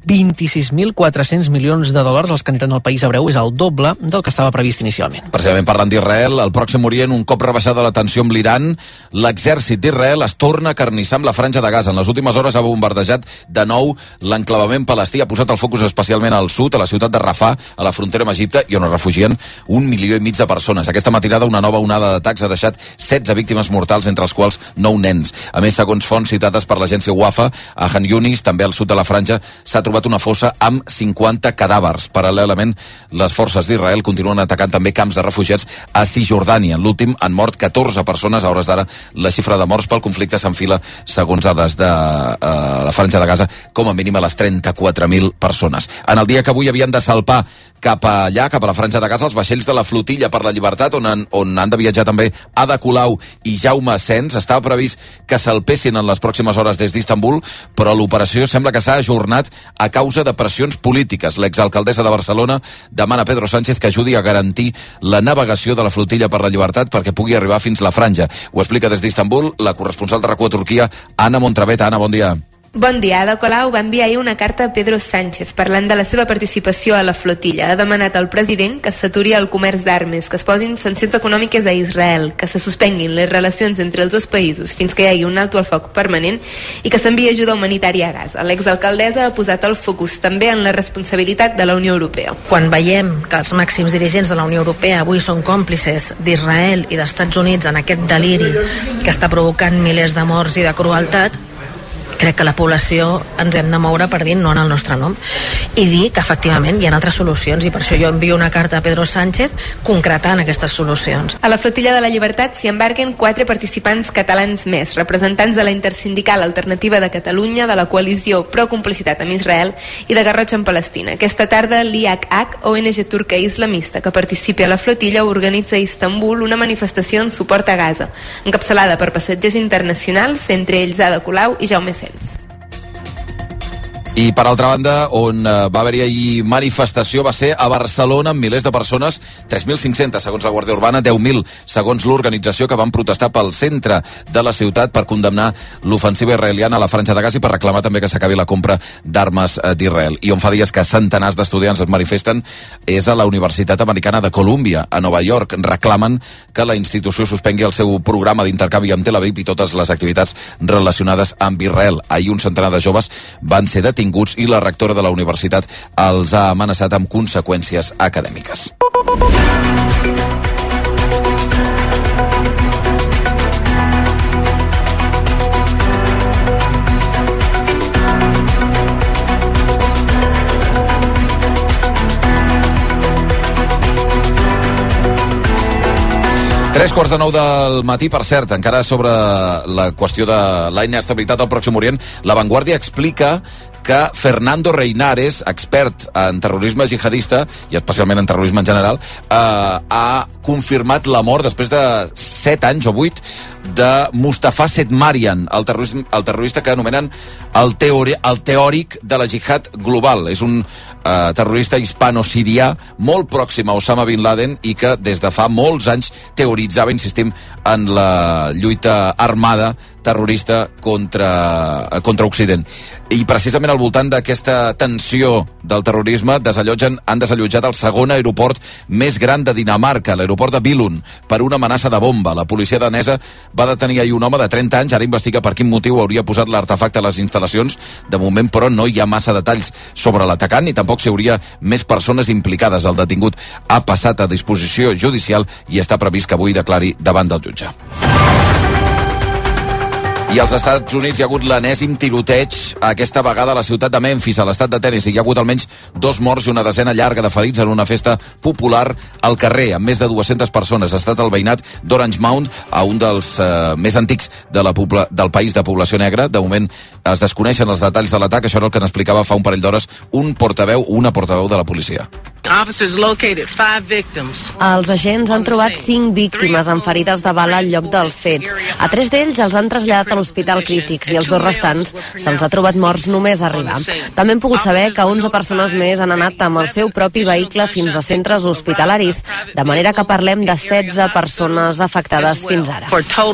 26.400 milions de dòlars els que entren al país hebreu, és el doble del que estava previst inicialment. Precisament parlant d'Israel, al Pròxim Orient, un cop rebaixada la tensió amb l'Iran, l'exèrcit d'Israel es torna a carnissar amb la franja de Gaza. En les últimes hores ha bombardejat de nou l'enclavament palestí, ha posat el focus especialment al sud, a la ciutat de Rafah, a la frontera amb Egipte, i on es refugien 1,5 milió de persones. Aquesta matinada una nova onada d'atacs ha deixat 16 víctimes mortals, entre els quals 9 nens. A més, segons fonts citades per l'agència Wafa, a Han Yunis, també al sud de la franja, s'ha trobat una fossa amb 50 cadàvers. Paral·lelament, les forces d'Israel continuen atacant també camps de refugiats a Cisjordània. En l'últim han mort 14 persones. A hores d'ara, la xifra de morts pel conflicte s'enfila, segons dades de la franja de Gaza, com a mínim a les 34.000 persones. En el dia que avui havien de salpar cap allà, cap a la franja de Gaza, els vaixells de la Flotilla per la Llibertat, on han de viatjar també Ada Colau i Jaume Asens. Estava previst que salpessin en les pròximes hores des d'Istanbul, però l'operació sembla que s'ha ajornat a causa de pressions polítiques. L'exalcaldessa de Barcelona demana a Pedro Sánchez que ajudi a garantir la navegació de la Flotilla per la Llibertat perquè pugui arribar fins la franja. Ho explica des d'Istanbul la corresponsal de RAC1 a Turquia, Anna Montravet. Anna, bon dia. Bon dia. Ada Colau va enviar ahir una carta a Pedro Sánchez parlant de la seva participació a la flotilla. Ha demanat al president que s'aturi el comerç d'armes, que es posin sancions econòmiques a Israel, que se suspenguin les relacions entre els dos països fins que hi hagi un alto al foc permanent i que s'enviï ajuda humanitària a Gaza. L'exalcaldessa ha posat el focus també en la responsabilitat de la Unió Europea. Quan veiem que els màxims dirigents de la Unió Europea avui són còmplices d'Israel i d'Estats Units en aquest deliri que està provocant milers de morts i de crueltat, crec que la població ens hem de moure per dir no en el nostre nom i dir que efectivament hi ha altres solucions, i per això jo envio una carta a Pedro Sánchez concretant aquestes solucions. A la Flotilla de la Llibertat s'hi embarquen 4 participants catalans més, representants de la Intersindical Alternativa de Catalunya, de la coalició Pro Complicitat amb Israel i de Garrotxa en Palestina. Aquesta tarda l'IHH, ONG turca islamista que participi a la flotilla, organitza a Istanbul una manifestació en suport a Gaza, encapçalada per passatgers internacionals, entre ells Ada Colau i Jaume Asens. I per altra banda, on va haver-hi ahir manifestació va ser a Barcelona amb milers de persones, 3.500 segons la Guàrdia Urbana, 10.000 segons l'organització, que van protestar pel centre de la ciutat per condemnar l'ofensiva israeliana a la franja de Gaza i per reclamar també que s'acabi la compra d'armes d'Israel. I on fa dies que centenars d'estudiants es manifesten és a la Universitat Americana de Colúmbia, a Nova York. Reclamen que la institució suspengui el seu programa d'intercanvi amb Tel Aviv i totes les activitats relacionades amb Israel. Ahir un centenar de joves van ser detinguts i la rectora de la universitat els ha amenaçat amb conseqüències acadèmiques. Tres quarts de 9 del matí, per cert, encara sobre la qüestió de la inestabilitat al Pròxim Orient, La Vanguardia explica que Fernando Reinares, expert en terrorisme jihadista, i especialment en terrorisme en general, ha confirmat la mort després de 7 anys o 8 de Mustafa Setmarian, el terrorista que anomenen el teòric de la jihad global. És un terrorista hispano-sirià molt pròxim a Osama Bin Laden i que des de fa molts anys teoritzava, insistim, en la lluita armada terrorista contra Occident. I precisament al voltant d'aquesta tensió del terrorisme han desallotjat el segon aeroport més gran de Dinamarca, l'aeroport de Billund, per una amenaça de bomba. La policia danesa va detenir ahir un home de 30 anys, ara investiga per quin motiu hauria posat l'artefacte a les instal·lacions. De moment, però, no hi ha massa detalls sobre l'atacant ni tampoc si hauria més persones implicades. El detingut ha passat a disposició judicial i està previst que avui declari davant del jutge. I als Estats Units hi ha hagut l'enèsim tiroteig, aquesta vegada a la ciutat de Memphis, a l'estat de Tennessee. Hi ha hagut almenys 2 morts i una desena llarga de ferits en una festa popular al carrer, amb més de 200 persones. Ha estat el veïnat d'Orange Mound, a un dels més antics del país de població negra. De moment es desconeixen els detalls de l'atac. Això era el que n'explicava fa un parell d'hores una portaveu de la policia. Els agents han trobat 5 víctimes amb ferides de bala al lloc dels fets. A 3 d'ells els han traslladat a l'Hospital Crítics i els 2 restants se'ls ha trobat morts només a arribar. També hem pogut saber que 11 persones més han anat amb el seu propi vehicle fins a centres hospitalaris, de manera que parlem de 16 persones afectades fins ara.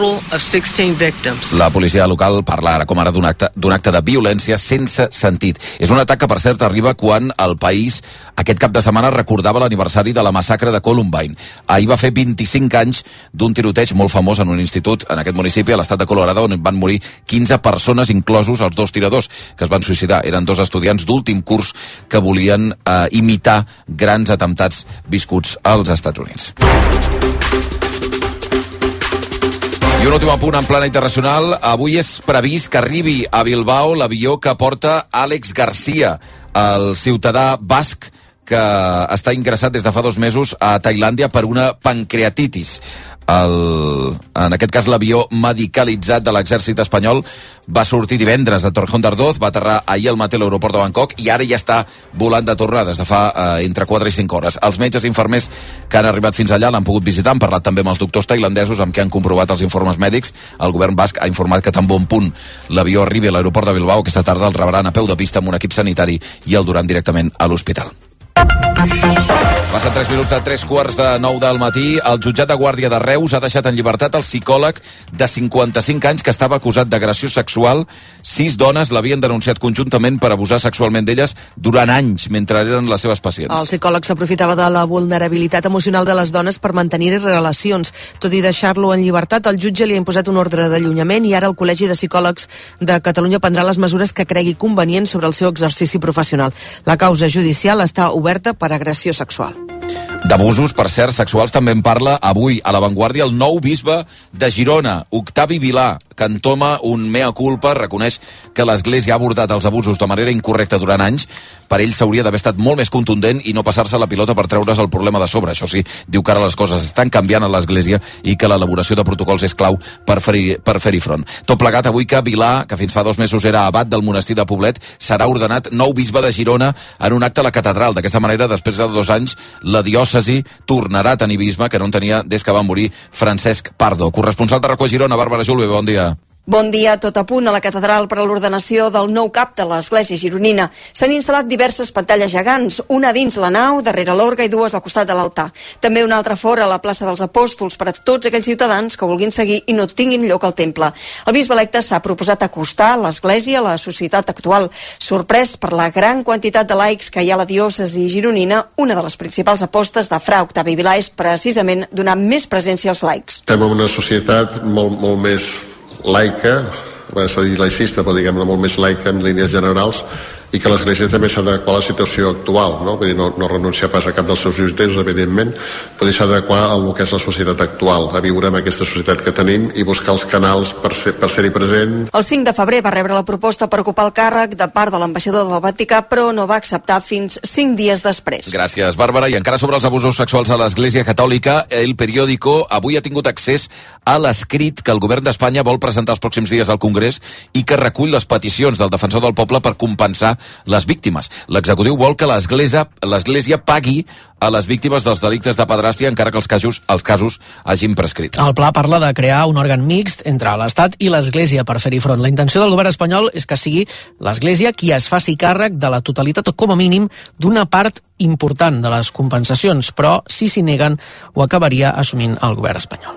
La policia local parla ara com ara d'un acte de violència sense sentit. És un atac que, per cert, arriba quan el país aquest cap de setmana recordava l'aniversari de la massacre de Columbine. Ahir va fer 25 anys d'un tiroteig molt famós en un institut en aquest municipi, a l'estat de Colorado, on van morir 15 persones, inclosos els 2 tiradors que es van suïcidar. Eren 2 estudiants d'últim curs que volien imitar grans atemptats viscuts als Estats Units. I un últim apunt en plana internacional. Avui és previst que arribi a Bilbao l'avió que porta Àlex Garcia, el ciutadà basc que està ingressat des de fa 2 mesos a Tailàndia per una pancreatitis. En aquest cas, l'avió medicalitzat de l'exèrcit espanyol va sortir divendres de Torrejón de Ardoz, va aterrar ahir al matí a l'aeroport de Bangkok i ara ja està volant de tornar des de fa entre 4 i 5 hores. Els metges i infermers que han arribat fins allà l'han pogut visitar, han parlat també amb els doctors tailandesos amb què han comprovat els informes mèdics. El govern basc ha informat que tan bon punt l'avió arribi a l'aeroport de Bilbao, aquesta tarda el rebran a peu de pista amb un equip sanitari i el duran directament a l'hospital. Passen 3 minuts de 3:45 del matí. El jutjat de Guàrdia de Reus ha deixat en llibertat el psicòleg de 55 anys que estava acusat d'agressió sexual. 6 dones l'havien denunciat conjuntament per abusar sexualment d'elles durant anys mentre eren les seves pacients. El psicòleg s'aprofitava de la vulnerabilitat emocional de les dones per mantenir relacions. Tot i deixar-lo en llibertat, el jutge li ha imposat un ordre d'allunyament i ara el Col·legi de Psicòlegs de Catalunya prendrà les mesures que cregui convenients sobre el seu exercici professional. La causa judicial està oberta per agressió sexual. D'abusos, per cert, sexuals també en parla avui a La Vanguardia el nou bisbe de Girona, Octavi Vilà, que entoma un mea culpa, reconeix que l'Església ha abordat els abusos de manera incorrecta durant anys. Per ell s'hauria d'haver estat molt més contundent i no passar-se la pilota per treure's el problema de sobre. Això sí, diu que ara les coses estan canviant a l'Església i que l'elaboració de protocols és clau per fer-hi front. Tot plegat avui que Vilà, que fins fa 2 mesos era abat del monestir de Poblet, serà ordenat nou bisbe de Girona en un acte a la catedral. D'aquesta manera, després de 2 anys, la diòcesi tornarà a tenir bisbe, que no en tenia des que va morir Francesc Pardo. Corresponsal de RACO a Girona, Bàrbara Julve, bon dia. Bon dia, tot a punt a la catedral per a l'ordenació del nou cap de l'Església gironina. S'han instal·lat diverses pantalles gegants, una dins la nau, darrere l'orgue i 2 al costat de l'altar. També una altra fora a la plaça dels Apòstols per a tots aquells ciutadans que vulguin seguir i no tinguin lloc al temple. El bisbe electe s'ha proposat acostar l'Església a la societat actual. Sorprès per la gran quantitat de laics que hi ha a la diòcesi gironina, una de les principals apostes de Fra Octavi Vilà és precisament donar més presència als laics. Estem en una societat molt més laica, és a dir, laicista, però diguem-ne molt més laica en línies generals, i que l'Església també s'ha d'adequar a la situació actual, no? Vull dir, no renunciar pas a cap dels seus interessos, evidentment, però s'ha d'adequar al que és la societat actual, a viure en aquesta societat que tenim i buscar els canals per ser-hi present. El 5 de febrer va rebre la proposta per ocupar el càrrec de part de l'ambaixador del Vaticà, però no va acceptar fins 5 dies després. Gràcies, Bàrbara. I encara sobre els abusos sexuals a l'Església Catòlica, El Periódico avui ha tingut accés a l'escrit que el govern d'Espanya vol presentar els pròxims dies al Congrés i que recull les peticions del defensor del poble per compensar les víctimes. L'executiu vol que l'Església pagui a les víctimes dels delictes de pederàstia encara que els casos hagin prescrit. El pla parla de crear un òrgan mixt entre l'Estat i l'Església per fer-hi front. La intenció del govern espanyol és que sigui l'Església qui es faci càrrec de la totalitat o com a mínim d'una part important de les compensacions, però si s'hi neguen ho acabaria assumint el govern espanyol.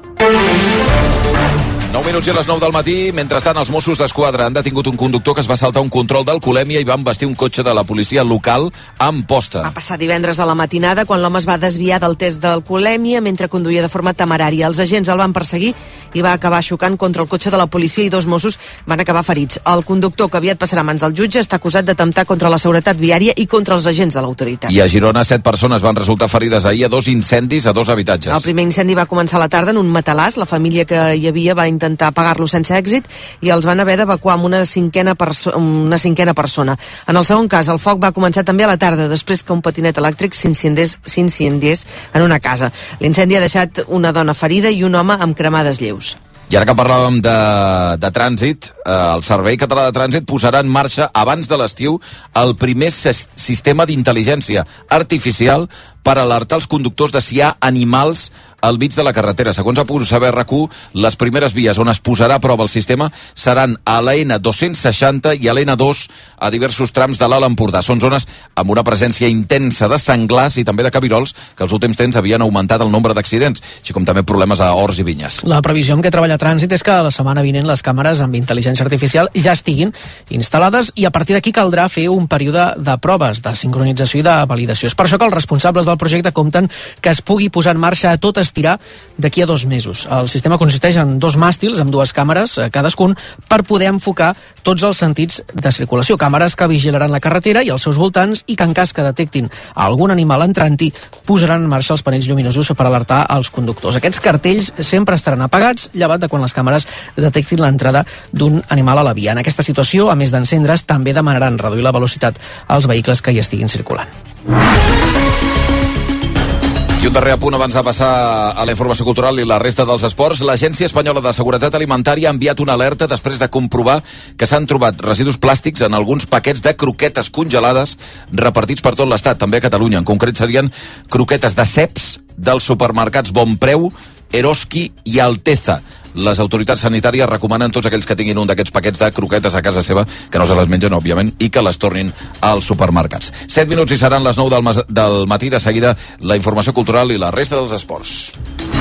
9 minuts i a les 9 del matí. Mentrestant, els Mossos d'Esquadra han detingut un conductor que es va saltar un control d'alcoholèmia i va embestir un cotxe de la policia local amb posta. Va passar divendres a la matinada quan l'home es va desviar del test d'alcoholèmia mentre conduïa de forma temerària. Els agents el van perseguir i va acabar xocant contra el cotxe de la policia i 2 Mossos van acabar ferits. El conductor, que aviat passarà a mans del jutge, està acusat d'atemptar contra la seguretat viària i contra els agents de l'autoritat. I a Girona, 7 persones van resultar ferides ahir a 2 incendis a 2 habitatges. El primer incendi va començar a la tarda en un matalàs. La família que hi havia va intentar apagar-lo sense èxit i els van haver d'evacuar amb una cinquena persona. En el segon cas, el foc va començar també a la tarda, després que un patinet elèctric s'incendiés en una casa. L'incendi ha deixat una dona ferida i un home amb cremades lleus. I ara que parlàvem de trànsit, el Servei Català de Trànsit posarà en marxa abans de l'estiu el primer sistema d'intel·ligència artificial per alertar els conductors de si hi ha animals al mig de la carretera. Segons ha pogut saber RAC1, les primeres vies on es posarà a prova el sistema seran a la N260 i a la N2 a diversos trams de l'Alt Empordà. Són zones amb una presència intensa de senglars i també de cabirols que els últims temps havien augmentat el nombre d'accidents, així com també problemes a horts i vinyes. La previsió amb què treballa Trànsit és que la setmana vinent les càmeres amb intel·ligència artificial ja estiguin instal·lades i a partir d'aquí caldrà fer un període de proves, de sincronització i de validació. És per això que els responsables del projecte compten que es pugui posar en marxa a tot estirar d'aquí a 2 mesos. El sistema consisteix en 2 màstils amb 2 càmeres cadascun per poder enfocar tots els sentits de circulació. Càmeres que vigilaran la carretera i els seus voltants i que en cas que detectin algun animal entrant-hi posaran en marxa els panells lluminosos per alertar als conductors. Aquests cartells sempre estaran apagats, llevat de quan les càmeres detectin l'entrada d'un animal a la via. En aquesta situació, a més d'encendre's, també demanaran reduir la velocitat als vehicles que hi estiguin circulant. I un darrer apunt abans de passar a la informació cultural i la resta dels esports. L'Agència Espanyola de Seguretat Alimentària ha enviat una alerta després de comprovar que s'han trobat residus plàstics en alguns paquets de croquetes congelades repartits per tot l'Estat, també a Catalunya. En concret serien croquetes de ceps dels supermercats Bonpreu, Eroski i Alteza. Les autoritats sanitàries recomanen tots aquells que tinguin un d'aquests paquets de croquetes a casa seva que no se les mengen, òbviament, i que les tornin als supermercats. 7 minuts i seran les 9 del matí. De seguida, la informació cultural i la resta dels esports.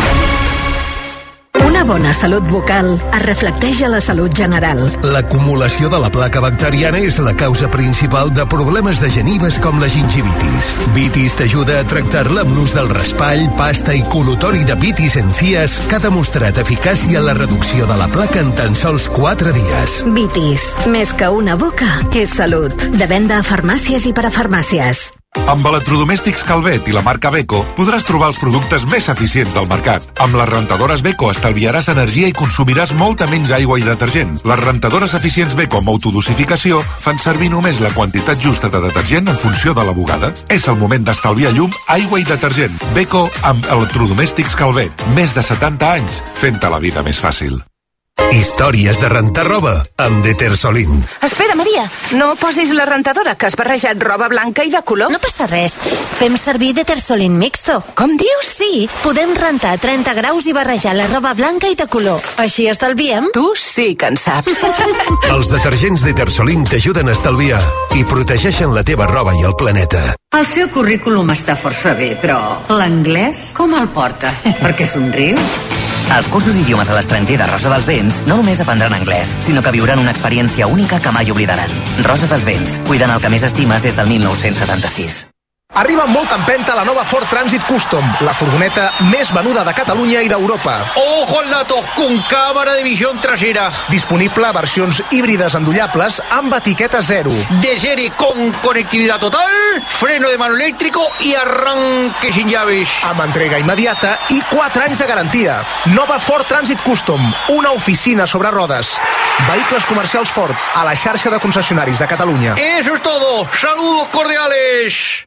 Una bona salut bucal es reflecteix a la salut general. L'acumulació de la placa bacteriana és la causa principal de problemes de genives com la gingivitis. Vitis t'ajuda a tractar-la amb l'ús del raspall, pasta i col·lutori de Vitis Encias, que ha demostrat eficàcia en la reducció de la placa en tan sols 4 dies. Vitis, més que una boca, és salut. De venda a farmàcies i parafarmàcies. Amb electrodomèstics Calvet i la marca Beko podràs trobar els productes més eficients del mercat. Amb les rentadores Beko estalviaràs energia i consumiràs molta menys aigua i detergent. Les rentadores eficients Beko amb autodosificació fan servir només la quantitat justa de detergent en funció de la bugada. És el moment d'estalviar llum, aigua i detergent. Beko amb electrodomèstics Calvet. Més de 70 anys fent-te la vida més fàcil. Històries de rentar roba amb Detersolin. Espera, Maria, no posis la rentadora, que has barrejat roba blanca i de color. No passa res. Fem servir Detersolin mixto. Com dius? Sí, podem rentar a 30 graus i barrejar la roba blanca i de color. Així estalviem. Tu sí que en saps. Els detergents Detersolin t'ajuden a estalviar i protegeixen la teva roba i el planeta. El seu currículum està força bé, però l'anglès com el porta? Perquè somriu? Als cursos d'idiomes a l'estranger de Rosa dels Vents no només aprendran anglès, sinó que viuran una experiència única que mai oblidaran. Rosa dels Vents, cuidant el que més estimes des del 1976. Arriba amb molta empenta la nova Ford Transit Custom, la furgoneta més venuda de Catalunya i d'Europa. ¡Ojo al dato! Con cámara de visión trasera. Disponible a versions híbrides endollables amb etiqueta 0. De serie con conectividad total, freno de mano eléctrico y arranque sin llaves. Amb entrega immediata i 4 anys de garantia. Nova Ford Transit Custom, una oficina sobre rodes. Vehicles comercials Ford a la xarxa de concessionaris de Catalunya. Eso es todo. Saludos cordiales.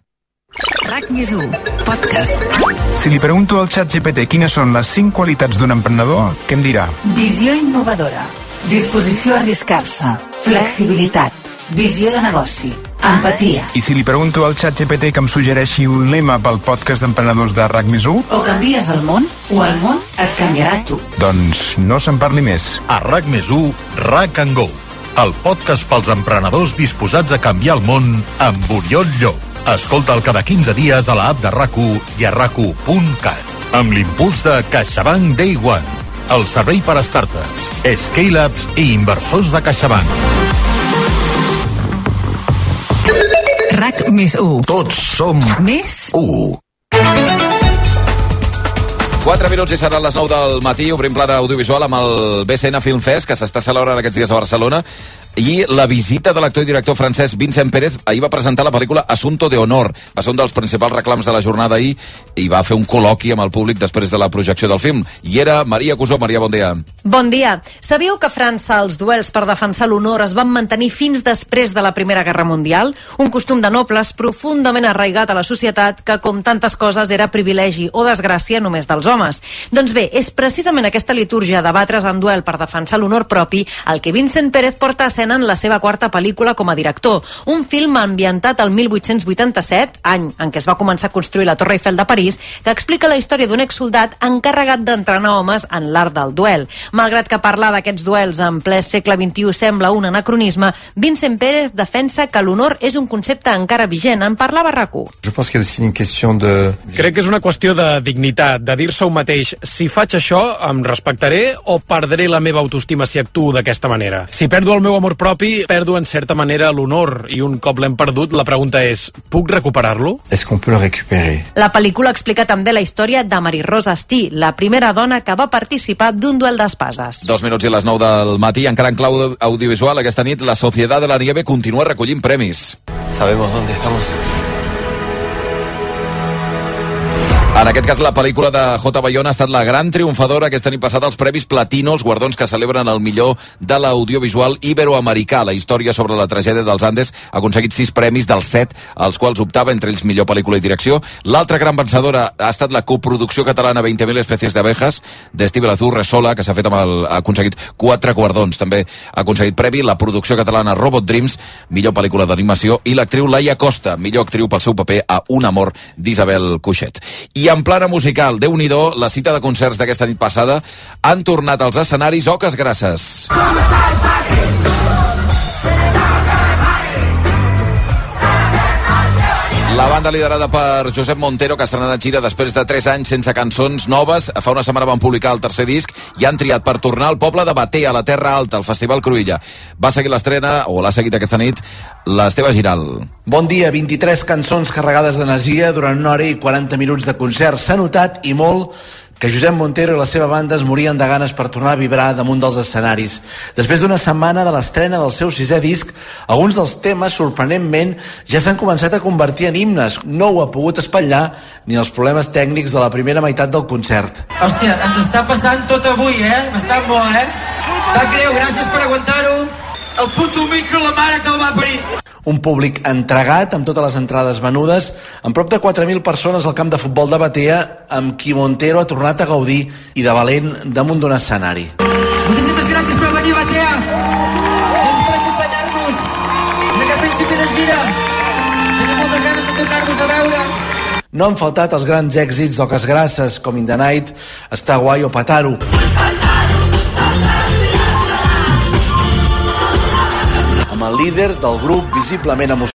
RAC+1, podcast. Si li pregunto al ChatGPT quines són les 5 qualitats d'un emprenedor, què em dirà? Visió innovadora, disposició a arriscar-se, flexibilitat, visió de negoci, empatia. I si li pregunto al ChatGPT que em suggereixi un lema pel podcast d'emprenedors de RAC+1? O canvies el món, o el món et canviarà tu. Doncs no se'n parli més. A RAC+1, RAC & Go, el podcast pels emprenedors disposats a canviar el món amb Oriol Llop. Escolta'l cada 15 dies a l'app de RAC1 i a RAC1.cat. Amb l'impuls de CaixaBank Day One, el servei per a startups, scale-ups i inversors de CaixaBank. RAC+1. Tots som més 1. 4 minuts i seran les 9 del matí. Obrim plana audiovisual amb el BCN Film Fest, que s'està celebrant aquests dies a Barcelona. I la visita de l'actor i director francès Vincent Pérez ahir va presentar la pel·lícula Asunto de Honor. Va ser un dels principals reclams de la jornada ahir i va fer un col·loqui amb el públic després de la projecció del film. I era Maria Cusó. Maria, bon dia. Bon dia. Sabíeu que a França els duels per defensar l'honor es van mantenir fins després de la Primera Guerra Mundial? Un costum de nobles profundament arraigat a la societat que, com tantes coses, era privilegi o desgràcia només dels homes. Doncs bé, és precisament aquesta litúrgia de batre's en duel per defensar l'honor propi el que Vincent Pérez porta a escena en la seva quarta pel·lícula com a director. Un film ambientat al 1887, any en què es va començar a construir la Torre Eiffel de París, que explica la història d'un exsoldat encarregat d'entrenar homes en l'art del duel. Malgrat que parlar d'aquests duels en ple segle XXI sembla un anacronisme, Vincent Pérez defensa que l'honor és un concepte encara vigent. En parlava RAC1. Crec que és una qüestió de dignitat, de dir-se un mateix, si faig això, em respectaré o perdré la meva autoestima si actuo d'aquesta manera. Si perdo el meu amor propi, perdo en certa manera l'honor, i un cop l'hem perdut, la pregunta és, puc recuperar-lo? La pel·lícula explica també la història de Marie-Rose Asti, la primera dona que va participar d'un duel d'espases. 2 minuts i les 9 del matí, encara en clau audiovisual, aquesta nit la Sociedad de la Nieve continua recollint premis. Sabemos dónde estamos. En aquest cas, la pel·lícula de J. Bayona ha estat la gran triomfadora aquesta nit passada als Premis Platino, els guardons que celebren el millor de l'audiovisual iberoamericà. La història sobre la tragèdia dels Andes ha aconseguit 6 premis dels 7, als quals optava, entre ells millor pel·lícula i direcció. L'altra gran vencedora ha estat la coproducció catalana 20.000 especies d'abejas d'Esteve Lazur Resola, que s'ha fet ha aconseguit 4 guardons. També ha aconseguit premi la producció catalana Robot Dreams, millor pel·lícula d'animació, i l'actriu Laia Costa, millor actriu pel seu paper a Un amor d'Isabel Cuixet. I en plana musical, Déu-n'hi-do, la cita de concerts d'aquesta nit passada, han tornat als escenaris Oques Grasses. La banda liderada per Josep Montero, que ha estrenat gira després de 3 anys sense cançons noves. Fa una setmana van publicar el tercer disc i han triat per tornar al poble de Batea, a la Terra Alta, al Festival Cruïlla. Va seguir l'estrena, o l'ha seguit aquesta nit, l'Esteve Giral. Bon dia, 23 cançons carregades d'energia durant 1 hora i 40 minuts de concert. S'ha notat, i molt, que Josep Montero i la seva banda es morien de ganes per tornar a vibrar damunt dels escenaris. Després d'una setmana de l'estrena del seu 6è disc, alguns dels temes, sorprenentment, ja s'han començat a convertir en himnes. No ho ha pogut espatllar ni els problemes tècnics de la primera meitat del concert. Hòstia, ens està passant tot avui, M'està molt, Sap greu, gràcies per aguantar-ho. El puto micro, la mare que el va parir. Un públic entregat, amb totes les entrades venudes, amb prop de 4.000 persones al camp de futbol de Batea, amb qui Montero ha tornat a gaudir i de valent damunt d'un escenari. Moltíssimes gràcies per venir a Batea. Gràcies per acompanyar-nos en aquest principi de gira. Tenim moltes ganes de tornar-nos a veure. No han faltat els grans èxits d'Oques Grasses, com In the Night, Està guai o Pataro. Amb el líder del grup visiblement emocionat